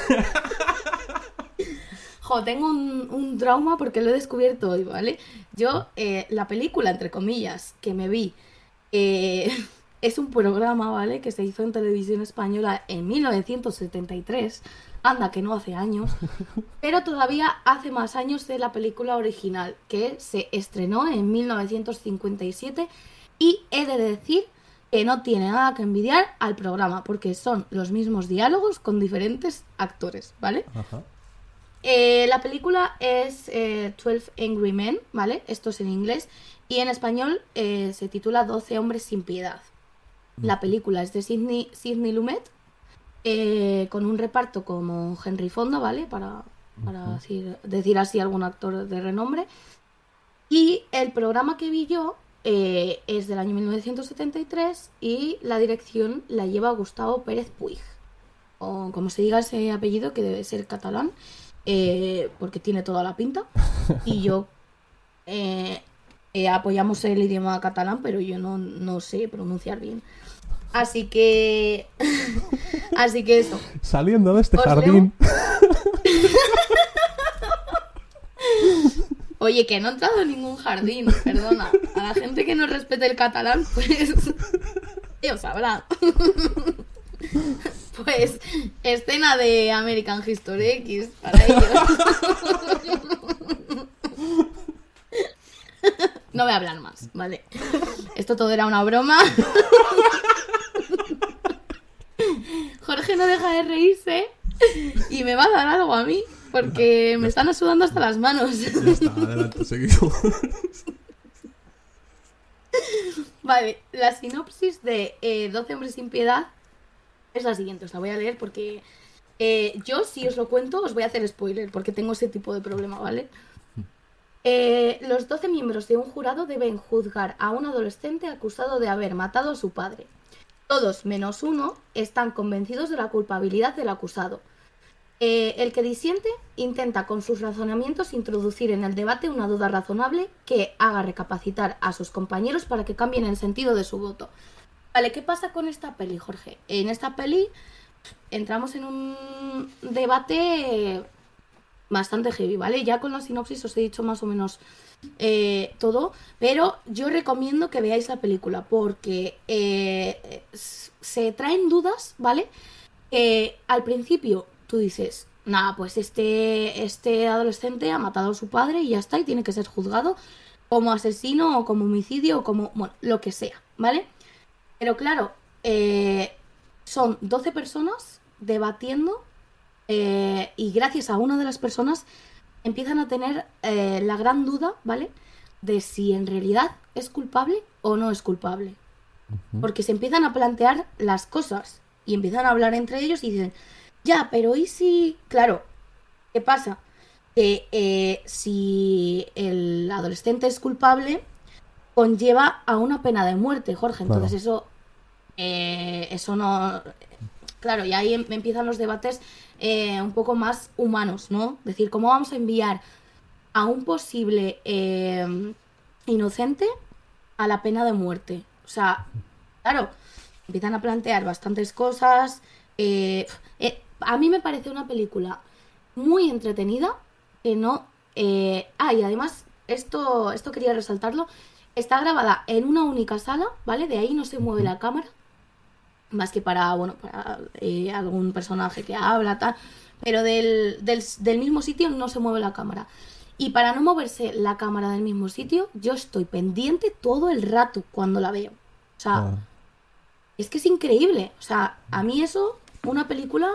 Tengo un trauma porque lo he descubierto hoy, ¿vale? Yo, la película, entre comillas, que me vi, es un programa, ¿vale? Que se hizo en televisión española en 1973. Anda, que no hace años. Pero todavía hace más años de la película original, que se estrenó en 1957. Y he de decir que no tiene nada que envidiar al programa, porque son los mismos diálogos con diferentes actores, ¿vale? Ajá. La película es 12 Angry Men, ¿vale? Esto es en inglés. Y en español se titula 12 hombres sin piedad. La película es de Sidney Lumet, con un reparto como Henry Fonda, ¿vale? Para decir así algún actor de renombre. Y el programa que vi yo es del año 1973 y la dirección la lleva Gustavo Pérez Puig, o como se diga ese apellido, que debe ser catalán, porque tiene toda la pinta. Y yo apoyamos el idioma catalán, pero yo no sé pronunciar bien. Así que eso. Saliendo de este jardín. Oye, que no he entrado en ningún jardín, perdona. A la gente que no respete el catalán, pues ellos sabrán. Pues escena de American History X para ellos. No voy a hablar más, vale. Esto todo era una broma. Jorge no deja de reírse y me va a dar algo a mí. Porque me están sudando hasta las manos. Ya está, adelante, seguimos. Vale, la sinopsis de 12 hombres sin piedad es la siguiente. Os la voy a leer porque yo, si os lo cuento, os voy a hacer spoiler, porque tengo ese tipo de problema, ¿vale? Los 12 miembros de un jurado deben juzgar a un adolescente acusado de haber matado a su padre. Todos, menos uno, están convencidos de la culpabilidad del acusado. El que disiente intenta con sus razonamientos introducir en el debate una duda razonable que haga recapacitar a sus compañeros para que cambien el sentido de su voto. Vale, ¿qué pasa con esta peli, Jorge? En esta peli entramos en un debate bastante heavy, ¿vale? Ya con la sinopsis os he dicho más o menos todo, pero yo recomiendo que veáis la película porque se traen dudas, ¿vale? Al principio tú dices, nada, pues este adolescente ha matado a su padre y ya está, y tiene que ser juzgado como asesino o como homicidio o como, bueno, lo que sea, ¿vale? Pero claro, son 12 personas debatiendo y gracias a una de las personas empiezan a tener la gran duda, ¿vale? De si en realidad es culpable o no es culpable. Porque se empiezan a plantear las cosas y empiezan a hablar entre ellos y dicen, ya, pero ¿y si...? Claro, ¿qué pasa? Que si el adolescente es culpable, conlleva a una pena de muerte, Jorge. Entonces eso no... Claro, y ahí empiezan los debates un poco más humanos, ¿no? Es decir, ¿cómo vamos a enviar a un posible inocente a la pena de muerte? O sea, claro, empiezan a plantear bastantes cosas. A mí me parece una película muy entretenida, que no... y además, esto quería resaltarlo, está grabada en una única sala, ¿vale? De ahí no se mueve la cámara, más que para algún personaje que habla, tal, pero del mismo sitio no se mueve la cámara. Y para no moverse la cámara del mismo sitio, yo estoy pendiente todo el rato cuando la veo. O sea, es que es increíble. O sea, a mí eso, una película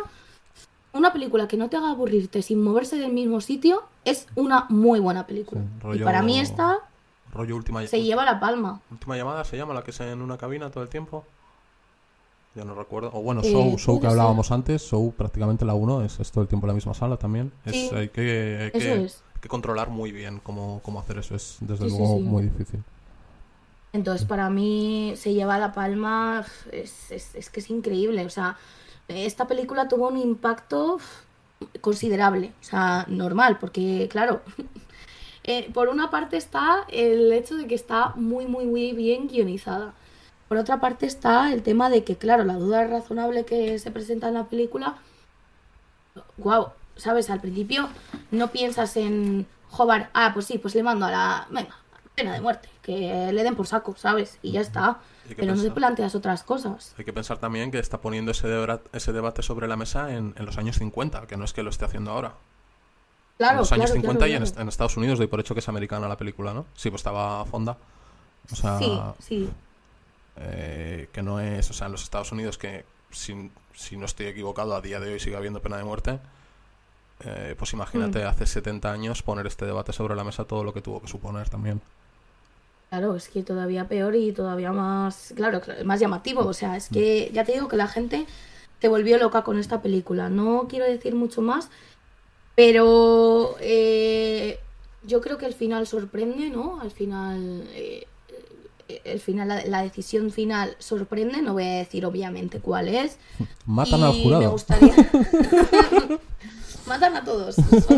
que no te haga aburrirte sin moverse del mismo sitio, es una muy buena película. Sí, rollo, y para mí esta se lleva la palma. Última llamada se llama, la que es en una cabina todo el tiempo. Ya no recuerdo. O bueno, Show que hablábamos antes. Show prácticamente la 1 es todo el tiempo en la misma sala también. Sí, hay que controlar muy bien cómo hacer eso. Es desde luego muy difícil. Entonces, para mí se lleva la palma, es que es increíble. O sea, esta película tuvo un impacto considerable, o sea, normal, porque claro, por una parte está el hecho de que está muy, muy, muy bien guionizada. Por otra parte está el tema de que, claro, la duda razonable que se presenta en la película, wow, ¿sabes? Al principio no piensas en, joder, pues sí, pues le mando a la, venga, pena de muerte, que le den por saco, ¿sabes? Y ya está. Pero no te planteas otras cosas. Hay que pensar también que está poniendo ese debate sobre la mesa en los años 50, que no es que lo esté haciendo ahora. Claro, en los años claro, 50 claro, y claro. en Estados Unidos doy por hecho que es americana la película, ¿no? Sí, pues estaba Fonda. O sea, Sí, sí. que no es, o sea, en los Estados Unidos que si no estoy equivocado a día de hoy sigue habiendo pena de muerte, pues imagínate hace 70 años poner este debate sobre la mesa, todo lo que tuvo que suponer también. Claro, es que todavía peor y todavía más, claro, más llamativo. O sea, es que ya te digo que la gente te volvió loca con esta película. No quiero decir mucho más, pero yo creo que el final sorprende, ¿no? Al final, el final, la decisión final sorprende. No voy a decir obviamente cuál es. Matan al Y me jurado. gustaría... Matan a todos.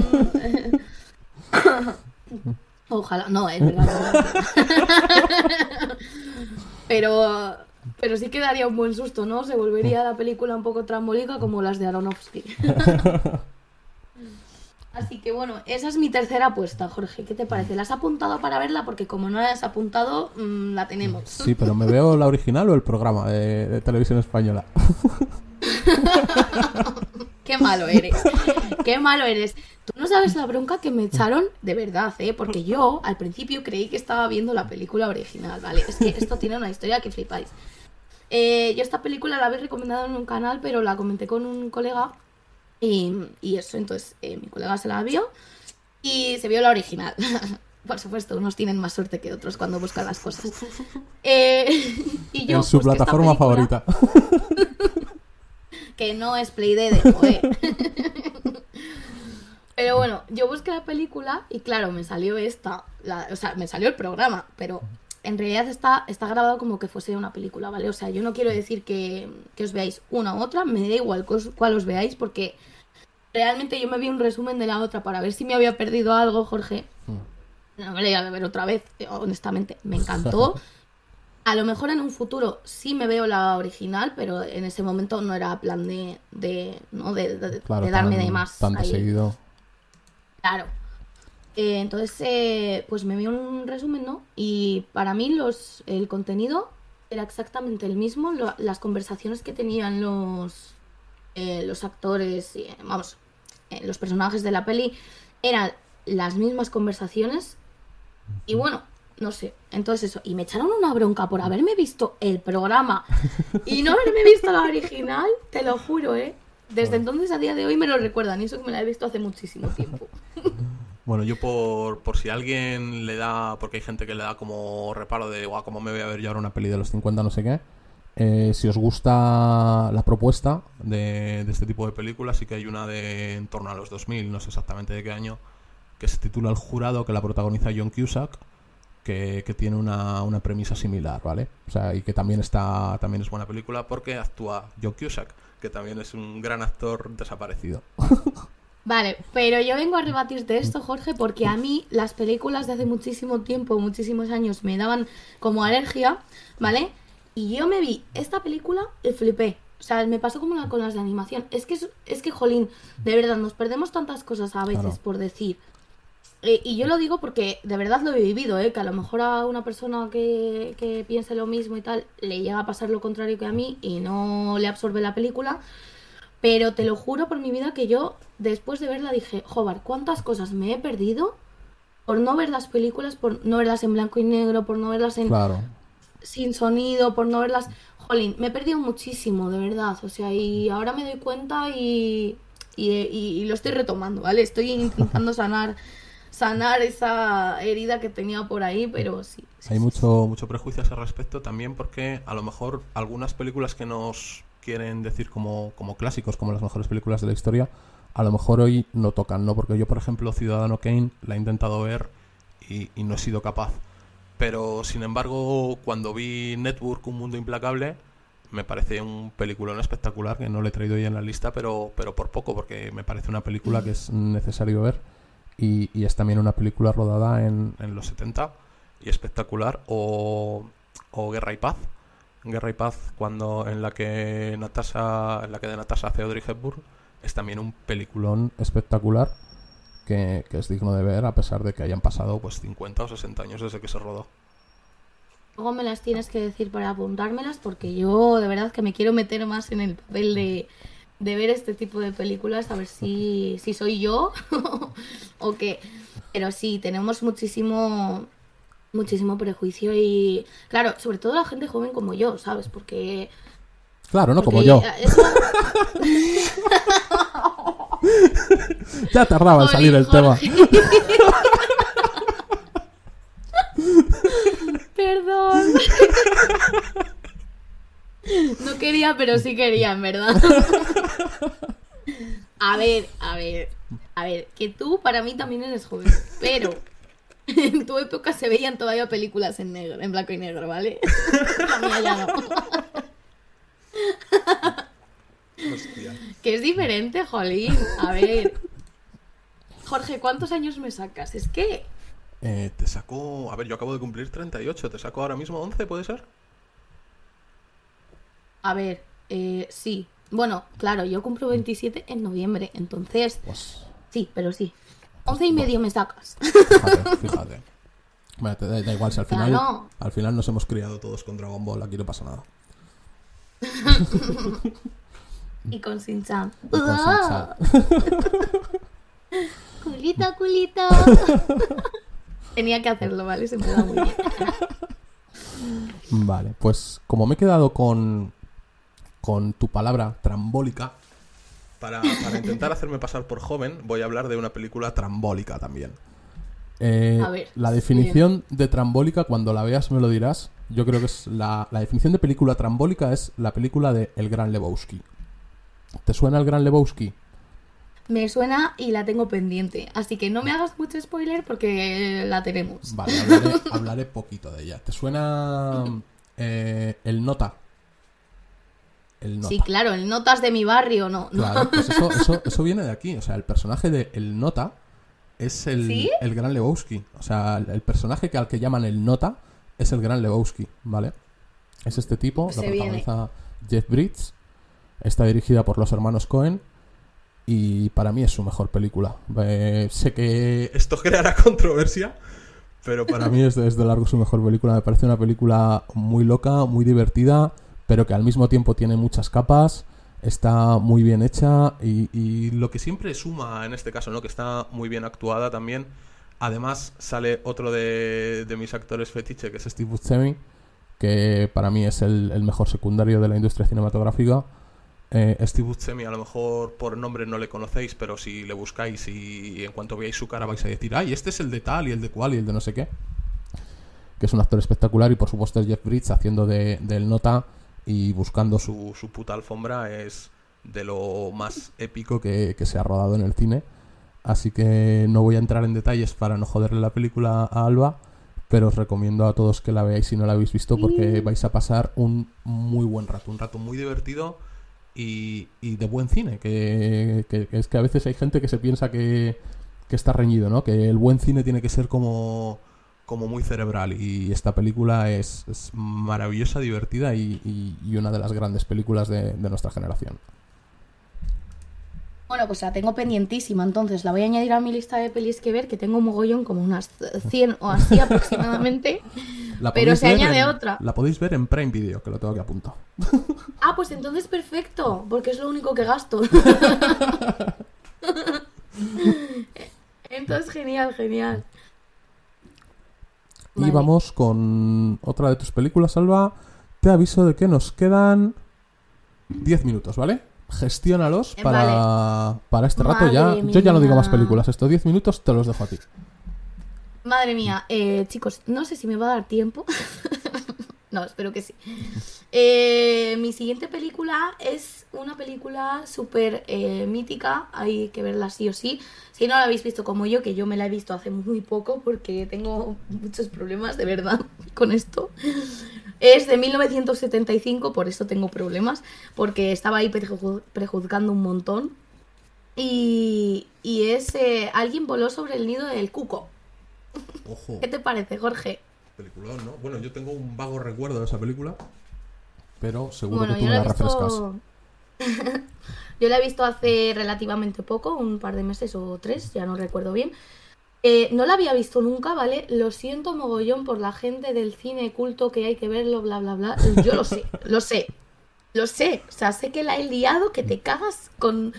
Ojalá, no, es verdad. Pero, pero sí que daría un buen susto, ¿no? Se volvería la película un poco trambólica como las de Aronofsky. Así que bueno, esa es mi tercera apuesta, Jorge. ¿Qué te parece? ¿La has apuntado para verla? Porque como no la has apuntado, la tenemos. Sí, pero ¿me veo la original o el programa de televisión española? Qué malo eres. Qué malo eres. Tú no sabes la bronca que me echaron de verdad, ¿eh? Porque yo al principio creí que estaba viendo la película original, ¿vale? Es que esto tiene una historia que flipáis. Yo esta película la había recomendado en un canal, pero la comenté con un colega y eso, entonces mi colega se la vio y se vio la original. Por supuesto, unos tienen más suerte que otros cuando buscan las cosas. Y yo, en su pues, que esta plataforma película- favorita. Que no es Playdede, joder. Pero bueno, yo busqué la película y claro, me salió o sea, me salió el programa, pero en realidad está grabado como que fuese una película, ¿vale? O sea, yo no quiero decir que os veáis una u otra, me da igual cuál os veáis, porque realmente yo me vi un resumen de la otra para ver si me había perdido algo, Jorge. No me la iba a ver otra vez, honestamente, me encantó. A lo mejor en un futuro sí me veo la original, pero en ese momento no era plan ¿no? Claro, de darme de más tan de ahí. seguido. Claro. Entonces, pues me vi un resumen, ¿no? Y para mí el contenido era exactamente el mismo. Las conversaciones que tenían los actores, vamos, los personajes de la peli, eran las mismas conversaciones. Y bueno, no sé. Entonces eso. Y me echaron una bronca por haberme visto el programa y no haberme visto la original, te lo juro, ¿eh? Desde entonces a día de hoy me lo recuerdan. Y eso que me la he visto hace muchísimo tiempo. Bueno, yo por si alguien le da, porque hay gente que le da como reparo de, guau, ¿cómo me voy a ver yo ahora una peli de los 50 no sé qué? Si os gusta la propuesta de este tipo de películas, sí que hay una de en torno a los 2000, no sé exactamente de qué año, que se titula El Jurado, que la protagoniza John Cusack, que tiene una premisa similar, ¿vale? O sea, y que también es buena película porque actúa John Cusack, que también es un gran actor desaparecido. Vale, pero yo vengo a rebatirte esto, Jorge, porque a mí las películas de hace muchísimo tiempo, muchísimos años, me daban como alergia, ¿vale? Y yo me vi esta película y flipé. O sea, me pasó como con las de animación. Es que, jolín, de verdad, nos perdemos tantas cosas a veces Claro. por decir. Y yo lo digo porque de verdad lo he vivido, que a lo mejor a una persona que piense lo mismo y tal, le llega a pasar lo contrario que a mí y no le absorbe la película. Pero te lo juro por mi vida que yo, después de verla, dije, joder, cuántas cosas me he perdido por no ver las películas, por no verlas en blanco y negro, por no verlas Claro. sin sonido, por no verlas... Jolín, me he perdido muchísimo, de verdad. O sea, y ahora me doy cuenta y lo estoy retomando, ¿vale? Estoy intentando sanar esa herida que tenía por ahí, pero sí. Hay mucho prejuicio a ese respecto también porque a lo mejor algunas películas que nos quieren decir como clásicos, como las mejores películas de la historia, a lo mejor hoy no tocan, ¿no? Porque yo, por ejemplo, Ciudadano Kane la he intentado ver y no he sido capaz. Pero, sin embargo, cuando vi Network, Un mundo implacable, me parece un peliculón espectacular, que no lo he traído ya en la lista, pero por poco, porque me parece una película que es necesario ver. Y es también una película rodada en los 70 y espectacular. O Guerra y Paz. Guerra y Paz, en la que de Natasha hace Audrey Hepburn, es también un peliculón espectacular que es digno de ver, a pesar de que hayan pasado pues 50 o 60 años desde que se rodó. Luego me las tienes que decir para apuntármelas, porque yo de verdad que me quiero meter más en el papel de ver este tipo de películas, a ver si soy yo o qué. Pero sí, tenemos muchísimo prejuicio y, claro, sobre todo la gente joven como yo, ¿sabes? Porque... Claro, no como yo. Eso... Ya tardaba en salir el tema. Perdón. No quería, pero sí quería, en verdad. A ver, que tú para mí también eres joven, pero en tu época se veían todavía películas en blanco y negro, ¿vale? La mía ya no. Hostia. Que es diferente, jolín. A ver, Jorge, ¿cuántos años me sacas? Es que... Te saco... A ver, yo acabo de cumplir 38. ¿Te saco ahora mismo 11, puede ser? A ver, sí. Bueno, claro, yo cumplo 27 en noviembre, entonces... Pues... Sí, pero sí. 11 y medio me sacas. Fíjate. Bueno, da igual, si al final, Claro. al final nos hemos criado todos con Dragon Ball, aquí no pasa nada. Y con Shin-chan. Y con Shin-chan. Culito. Tenía que hacerlo, ¿vale? Se me da muy bien. Vale, pues como me he quedado con tu palabra trambólica, para intentar hacerme pasar por joven, voy a hablar de una película trambólica también. A ver, la definición de trambólica, cuando la veas me lo dirás. Yo creo que es la definición de película trambólica es la película de El Gran Lebowski. ¿Te suena El Gran Lebowski? me suena y la tengo pendiente. Así que no me hagas mucho spoiler porque la tenemos. Vale, hablaré poquito de ella. ¿Te suena el Nota? El Nota. Sí, claro, el Notas de mi barrio, no. Claro, pues eso viene de aquí. O sea, el personaje de El Nota es ¿Sí? el Gran Lebowski. O sea, el personaje al que llaman El Nota es el Gran Lebowski, ¿vale? Es este tipo, lo protagoniza Jeff Bridges. Está dirigida por los hermanos Coen. Y para mí es su mejor película. Sé que esto creará controversia, pero para mí es de largo su mejor película. Me parece una película muy loca, muy divertida, pero que al mismo tiempo tiene muchas capas. Está muy bien hecha y lo que siempre suma en este caso, ¿no? Que está muy bien actuada también. Además sale otro de mis actores fetiche, que es Steve Buscemi, que para mí es el mejor secundario de la industria cinematográfica. Steve Buscemi, a lo mejor por nombre no le conocéis, pero si le buscáis y en cuanto veáis su cara vais a decir, ¡ay, este es el de tal y el de cual y el de no sé qué! Que es un actor espectacular. Y por supuesto es Jeff Bridges haciendo del Nota y buscando su puta alfombra. Es de lo más épico que se ha rodado en el cine. Así que no voy a entrar en detalles para no joderle la película a Alba, pero os recomiendo a todos que la veáis si no la habéis visto, porque vais a pasar un muy buen rato, un rato muy divertido y de buen cine, que es que a veces hay gente que se piensa que está reñido, ¿no? Que el buen cine tiene que ser como muy cerebral, y esta película es maravillosa, divertida y una de las grandes películas de nuestra generación. Bueno, pues la tengo pendientísima, entonces la voy a añadir a mi lista de pelis que ver, que tengo un mogollón, como unas 100 o así aproximadamente, pero se añade otra. La podéis ver en Prime Video, que lo tengo aquí apuntado. Ah, pues entonces perfecto, porque es lo único que gasto. Entonces genial. Y Vale. vamos con otra de tus películas, Alba. Te aviso de que nos quedan 10 minutos, ¿vale? Gestiónalos para este rato. Madre Yo ya no digo mía. más películas. Estos 10 minutos te los dejo a ti. Madre mía, chicos, no sé si me va a dar tiempo. No, espero que sí. Mi siguiente película es una película súper mítica. Hay que verla sí o sí. Si no la habéis visto como yo, que yo me la he visto hace muy poco porque tengo muchos problemas de verdad con esto. Es de 1975, por eso tengo problemas. Porque estaba ahí prejuzgando un montón. Y es Alguien voló sobre el nido del cuco. Ojo. ¿Qué te parece, Jorge? Peliculón, ¿no? Bueno, yo tengo un vago recuerdo de esa película, pero seguro Bueno, que tú yo me la la he refrescas. visto. Yo la he visto hace relativamente poco, un par de meses o 3, ya no recuerdo bien. No la había visto nunca, ¿vale? Lo siento mogollón por la gente del cine culto que hay que verlo, bla, bla, bla. Yo lo sé, lo sé, lo sé. O sea, sé que la he liado, que te cagas con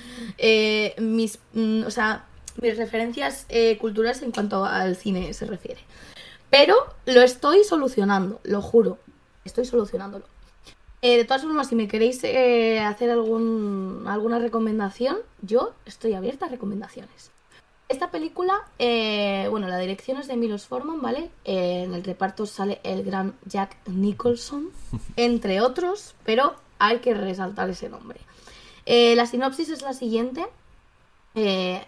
o sea, mis referencias culturales en cuanto al cine se refiere. Pero lo estoy solucionando, lo juro. Estoy solucionándolo. De todas formas, si me queréis hacer alguna recomendación, yo estoy abierta a recomendaciones. Esta película, bueno, la dirección es de Milos Forman, ¿vale? En el reparto sale el gran Jack Nicholson, entre otros, pero hay que resaltar ese nombre. La sinopsis es la siguiente. Eh,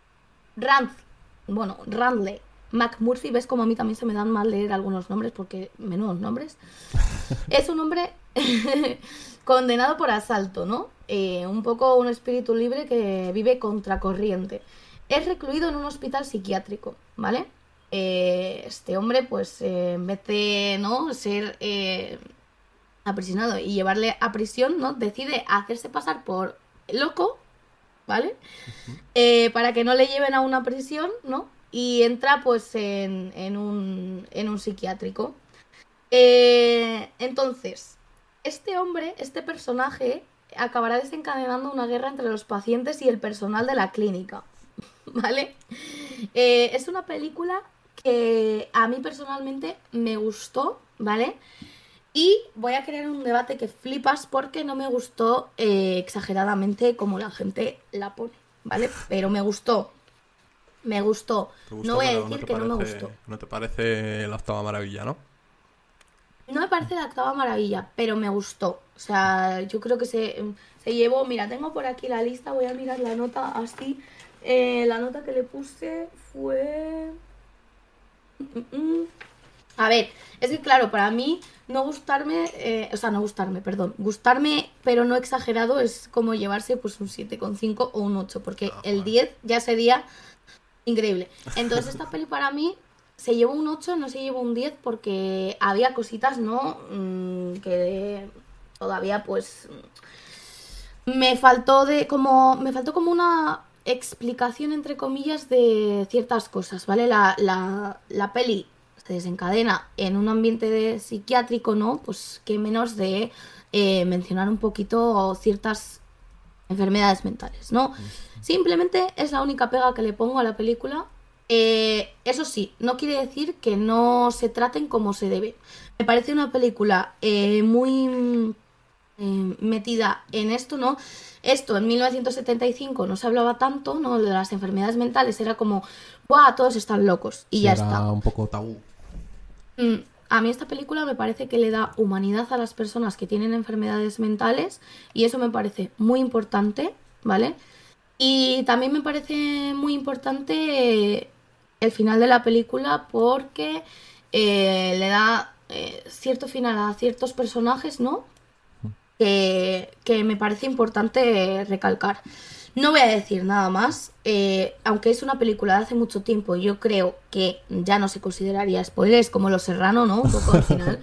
Randle McMurphy, ves como a mí también se me dan mal leer algunos nombres porque menudos nombres. Es un hombre condenado por asalto, ¿no? Un poco un espíritu libre que vive contracorriente. Es recluido en un hospital psiquiátrico, ¿vale? Este hombre, pues, en vez de, ¿no?, ser aprisionado y llevarle a prisión, ¿no?, decide hacerse pasar por loco, ¿vale? Para que no le lleven a una prisión, ¿no? Y entra, pues, en un psiquiátrico. Entonces, este hombre, este personaje, acabará desencadenando una guerra entre los pacientes y el personal de la clínica, ¿vale? Es una película que a mí personalmente me gustó, ¿vale? Y voy a crear un debate que flipas porque no me gustó exageradamente como la gente la pone, ¿vale? Pero me gustó. Me gustó. ¿Te gustó, No voy a pero decir que no me gustó. no te parece la octava maravilla, ¿no? No me parece la octava maravilla, pero me gustó. O sea, yo creo que se llevó. Mira, tengo por aquí la lista, voy a mirar la nota así. La nota que le puse fue. A ver, es que claro, para mí no gustarme, o sea, no gustarme, perdón, gustarme pero no exagerado es como llevarse pues un 7,5 o un 8 porque el 10 ya sería increíble. Entonces esta peli para mí se llevó un 8, no se llevó un 10 porque había cositas, ¿no? Que todavía pues me faltó como una explicación entre comillas de ciertas cosas, ¿vale? La peli se desencadena en un ambiente psiquiátrico, ¿no? Pues qué menos de mencionar un poquito ciertas enfermedades mentales, ¿no? Simplemente es la única pega que le pongo a la película. Eso sí, no quiere decir que no se traten como se debe. Me parece una película muy metida en esto, ¿no? Esto en 1975 no se hablaba tanto, ¿no? De las enfermedades mentales era como, ¡buah! Todos están locos y Sí, ya era está. un poco tabú. A mí esta película me parece que le da humanidad a las personas que tienen enfermedades mentales y eso me parece muy importante, ¿vale? Y también me parece muy importante el final de la película porque le da cierto final a ciertos personajes, ¿no? Que me parece importante recalcar. No voy a decir nada más, aunque es una película de hace mucho tiempo, yo creo que ya no se consideraría spoilers como Los Serrano, ¿no? Un poco al final.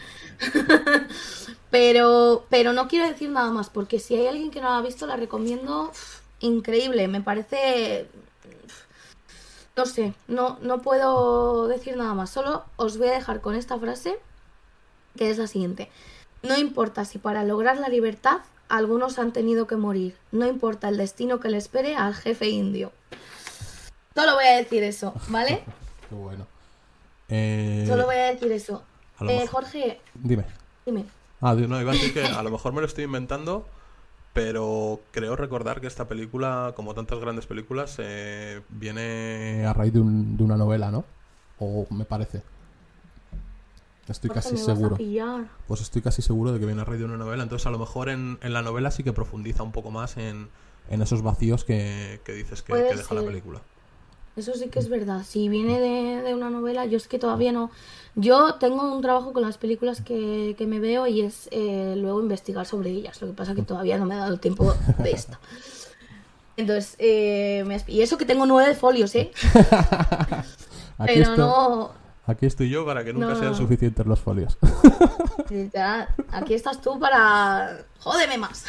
pero no quiero decir nada más, porque si hay alguien que no la ha visto, la recomiendo. Increíble, me parece. No sé, no puedo decir nada más. Solo os voy a dejar con esta frase, que es la siguiente. No importa si para lograr la libertad algunos han tenido que morir. No importa el destino que le espere al jefe indio. Solo voy a decir eso, ¿vale? Qué bueno. Solo voy a decir eso. A lo mejor- Jorge, Dime. dime. No, iba a decir que a lo mejor me lo estoy inventando, pero creo recordar que esta película, como tantas grandes películas, viene a raíz de una novela, ¿no? O me parece. Estoy Jorge, casi me vas seguro. a pillar. Pues estoy casi seguro de que viene a raíz de una novela. Entonces, a lo mejor en la novela sí que profundiza un poco más en esos vacíos que dices que Puede deja la ser. película. Eso sí que es verdad. Si viene de una novela, yo es que todavía no. Yo tengo un trabajo con las películas que me veo y es luego investigar sobre ellas. Lo que pasa es que todavía no me he dado el tiempo de esto. Entonces, y eso que tengo 9 folios, ¿eh? Pero no. Aquí estoy yo para que nunca No. sean suficientes los folios. Literal, aquí estás tú para... ¡Jódeme más!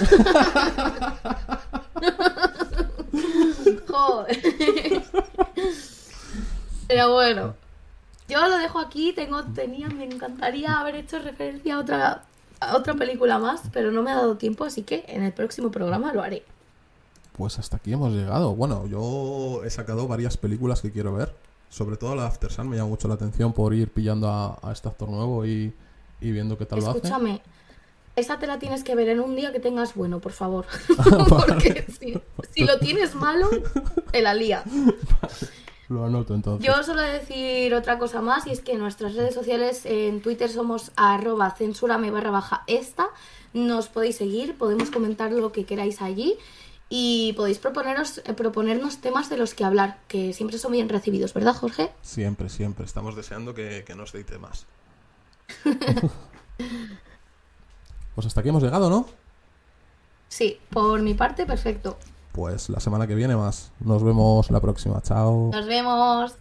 Joder. Pero bueno, yo lo dejo aquí. Me encantaría haber hecho referencia a otra película más, pero no me ha dado tiempo, así que en el próximo programa lo haré. Pues hasta aquí hemos llegado. Bueno, yo he sacado varias películas que quiero ver. Sobre todo la After Sun me llama mucho la atención por ir pillando a este actor nuevo y viendo qué tal lo hace. Escúchame, esa te la tienes que ver en un día que tengas bueno, por favor. Vale. Porque si lo tienes malo, te la lía. Lo anoto entonces. Yo suelo decir otra cosa más, y es que en nuestras redes sociales, en Twitter somos @censurame_esta. Nos podéis seguir, podemos comentar lo que queráis allí y podéis proponernos temas de los que hablar, que siempre son bien recibidos, ¿verdad, Jorge? Siempre, siempre. Estamos deseando que nos deis temas. Pues hasta aquí hemos llegado, ¿no? Sí, por mi parte, perfecto. Pues la semana que viene más. Nos vemos la próxima. Chao. Nos vemos.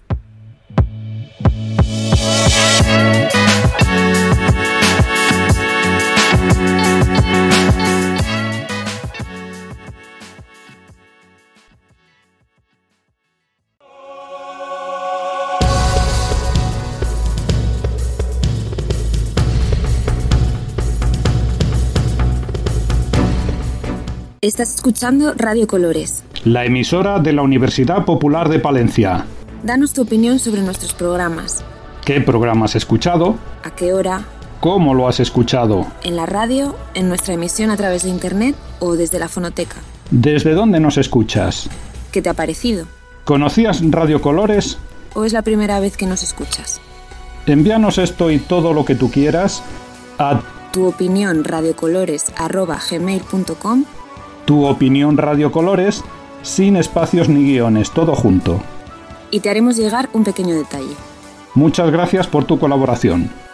Estás escuchando Radio Colores. La emisora de la Universidad Popular de Palencia. Danos tu opinión sobre nuestros programas. ¿Qué programa has escuchado? ¿A qué hora? ¿Cómo lo has escuchado? ¿En la radio? ¿En nuestra emisión a través de internet? ¿O desde la fonoteca? ¿Desde dónde nos escuchas? ¿Qué te ha parecido? ¿Conocías Radio Colores? ¿O es la primera vez que nos escuchas? Envíanos esto y todo lo que tú quieras a Tu opinión radiocolores@gmail.com. Tu opinión Radio Colores, sin espacios ni guiones, todo junto. Y te haremos llegar un pequeño detalle. Muchas gracias por tu colaboración.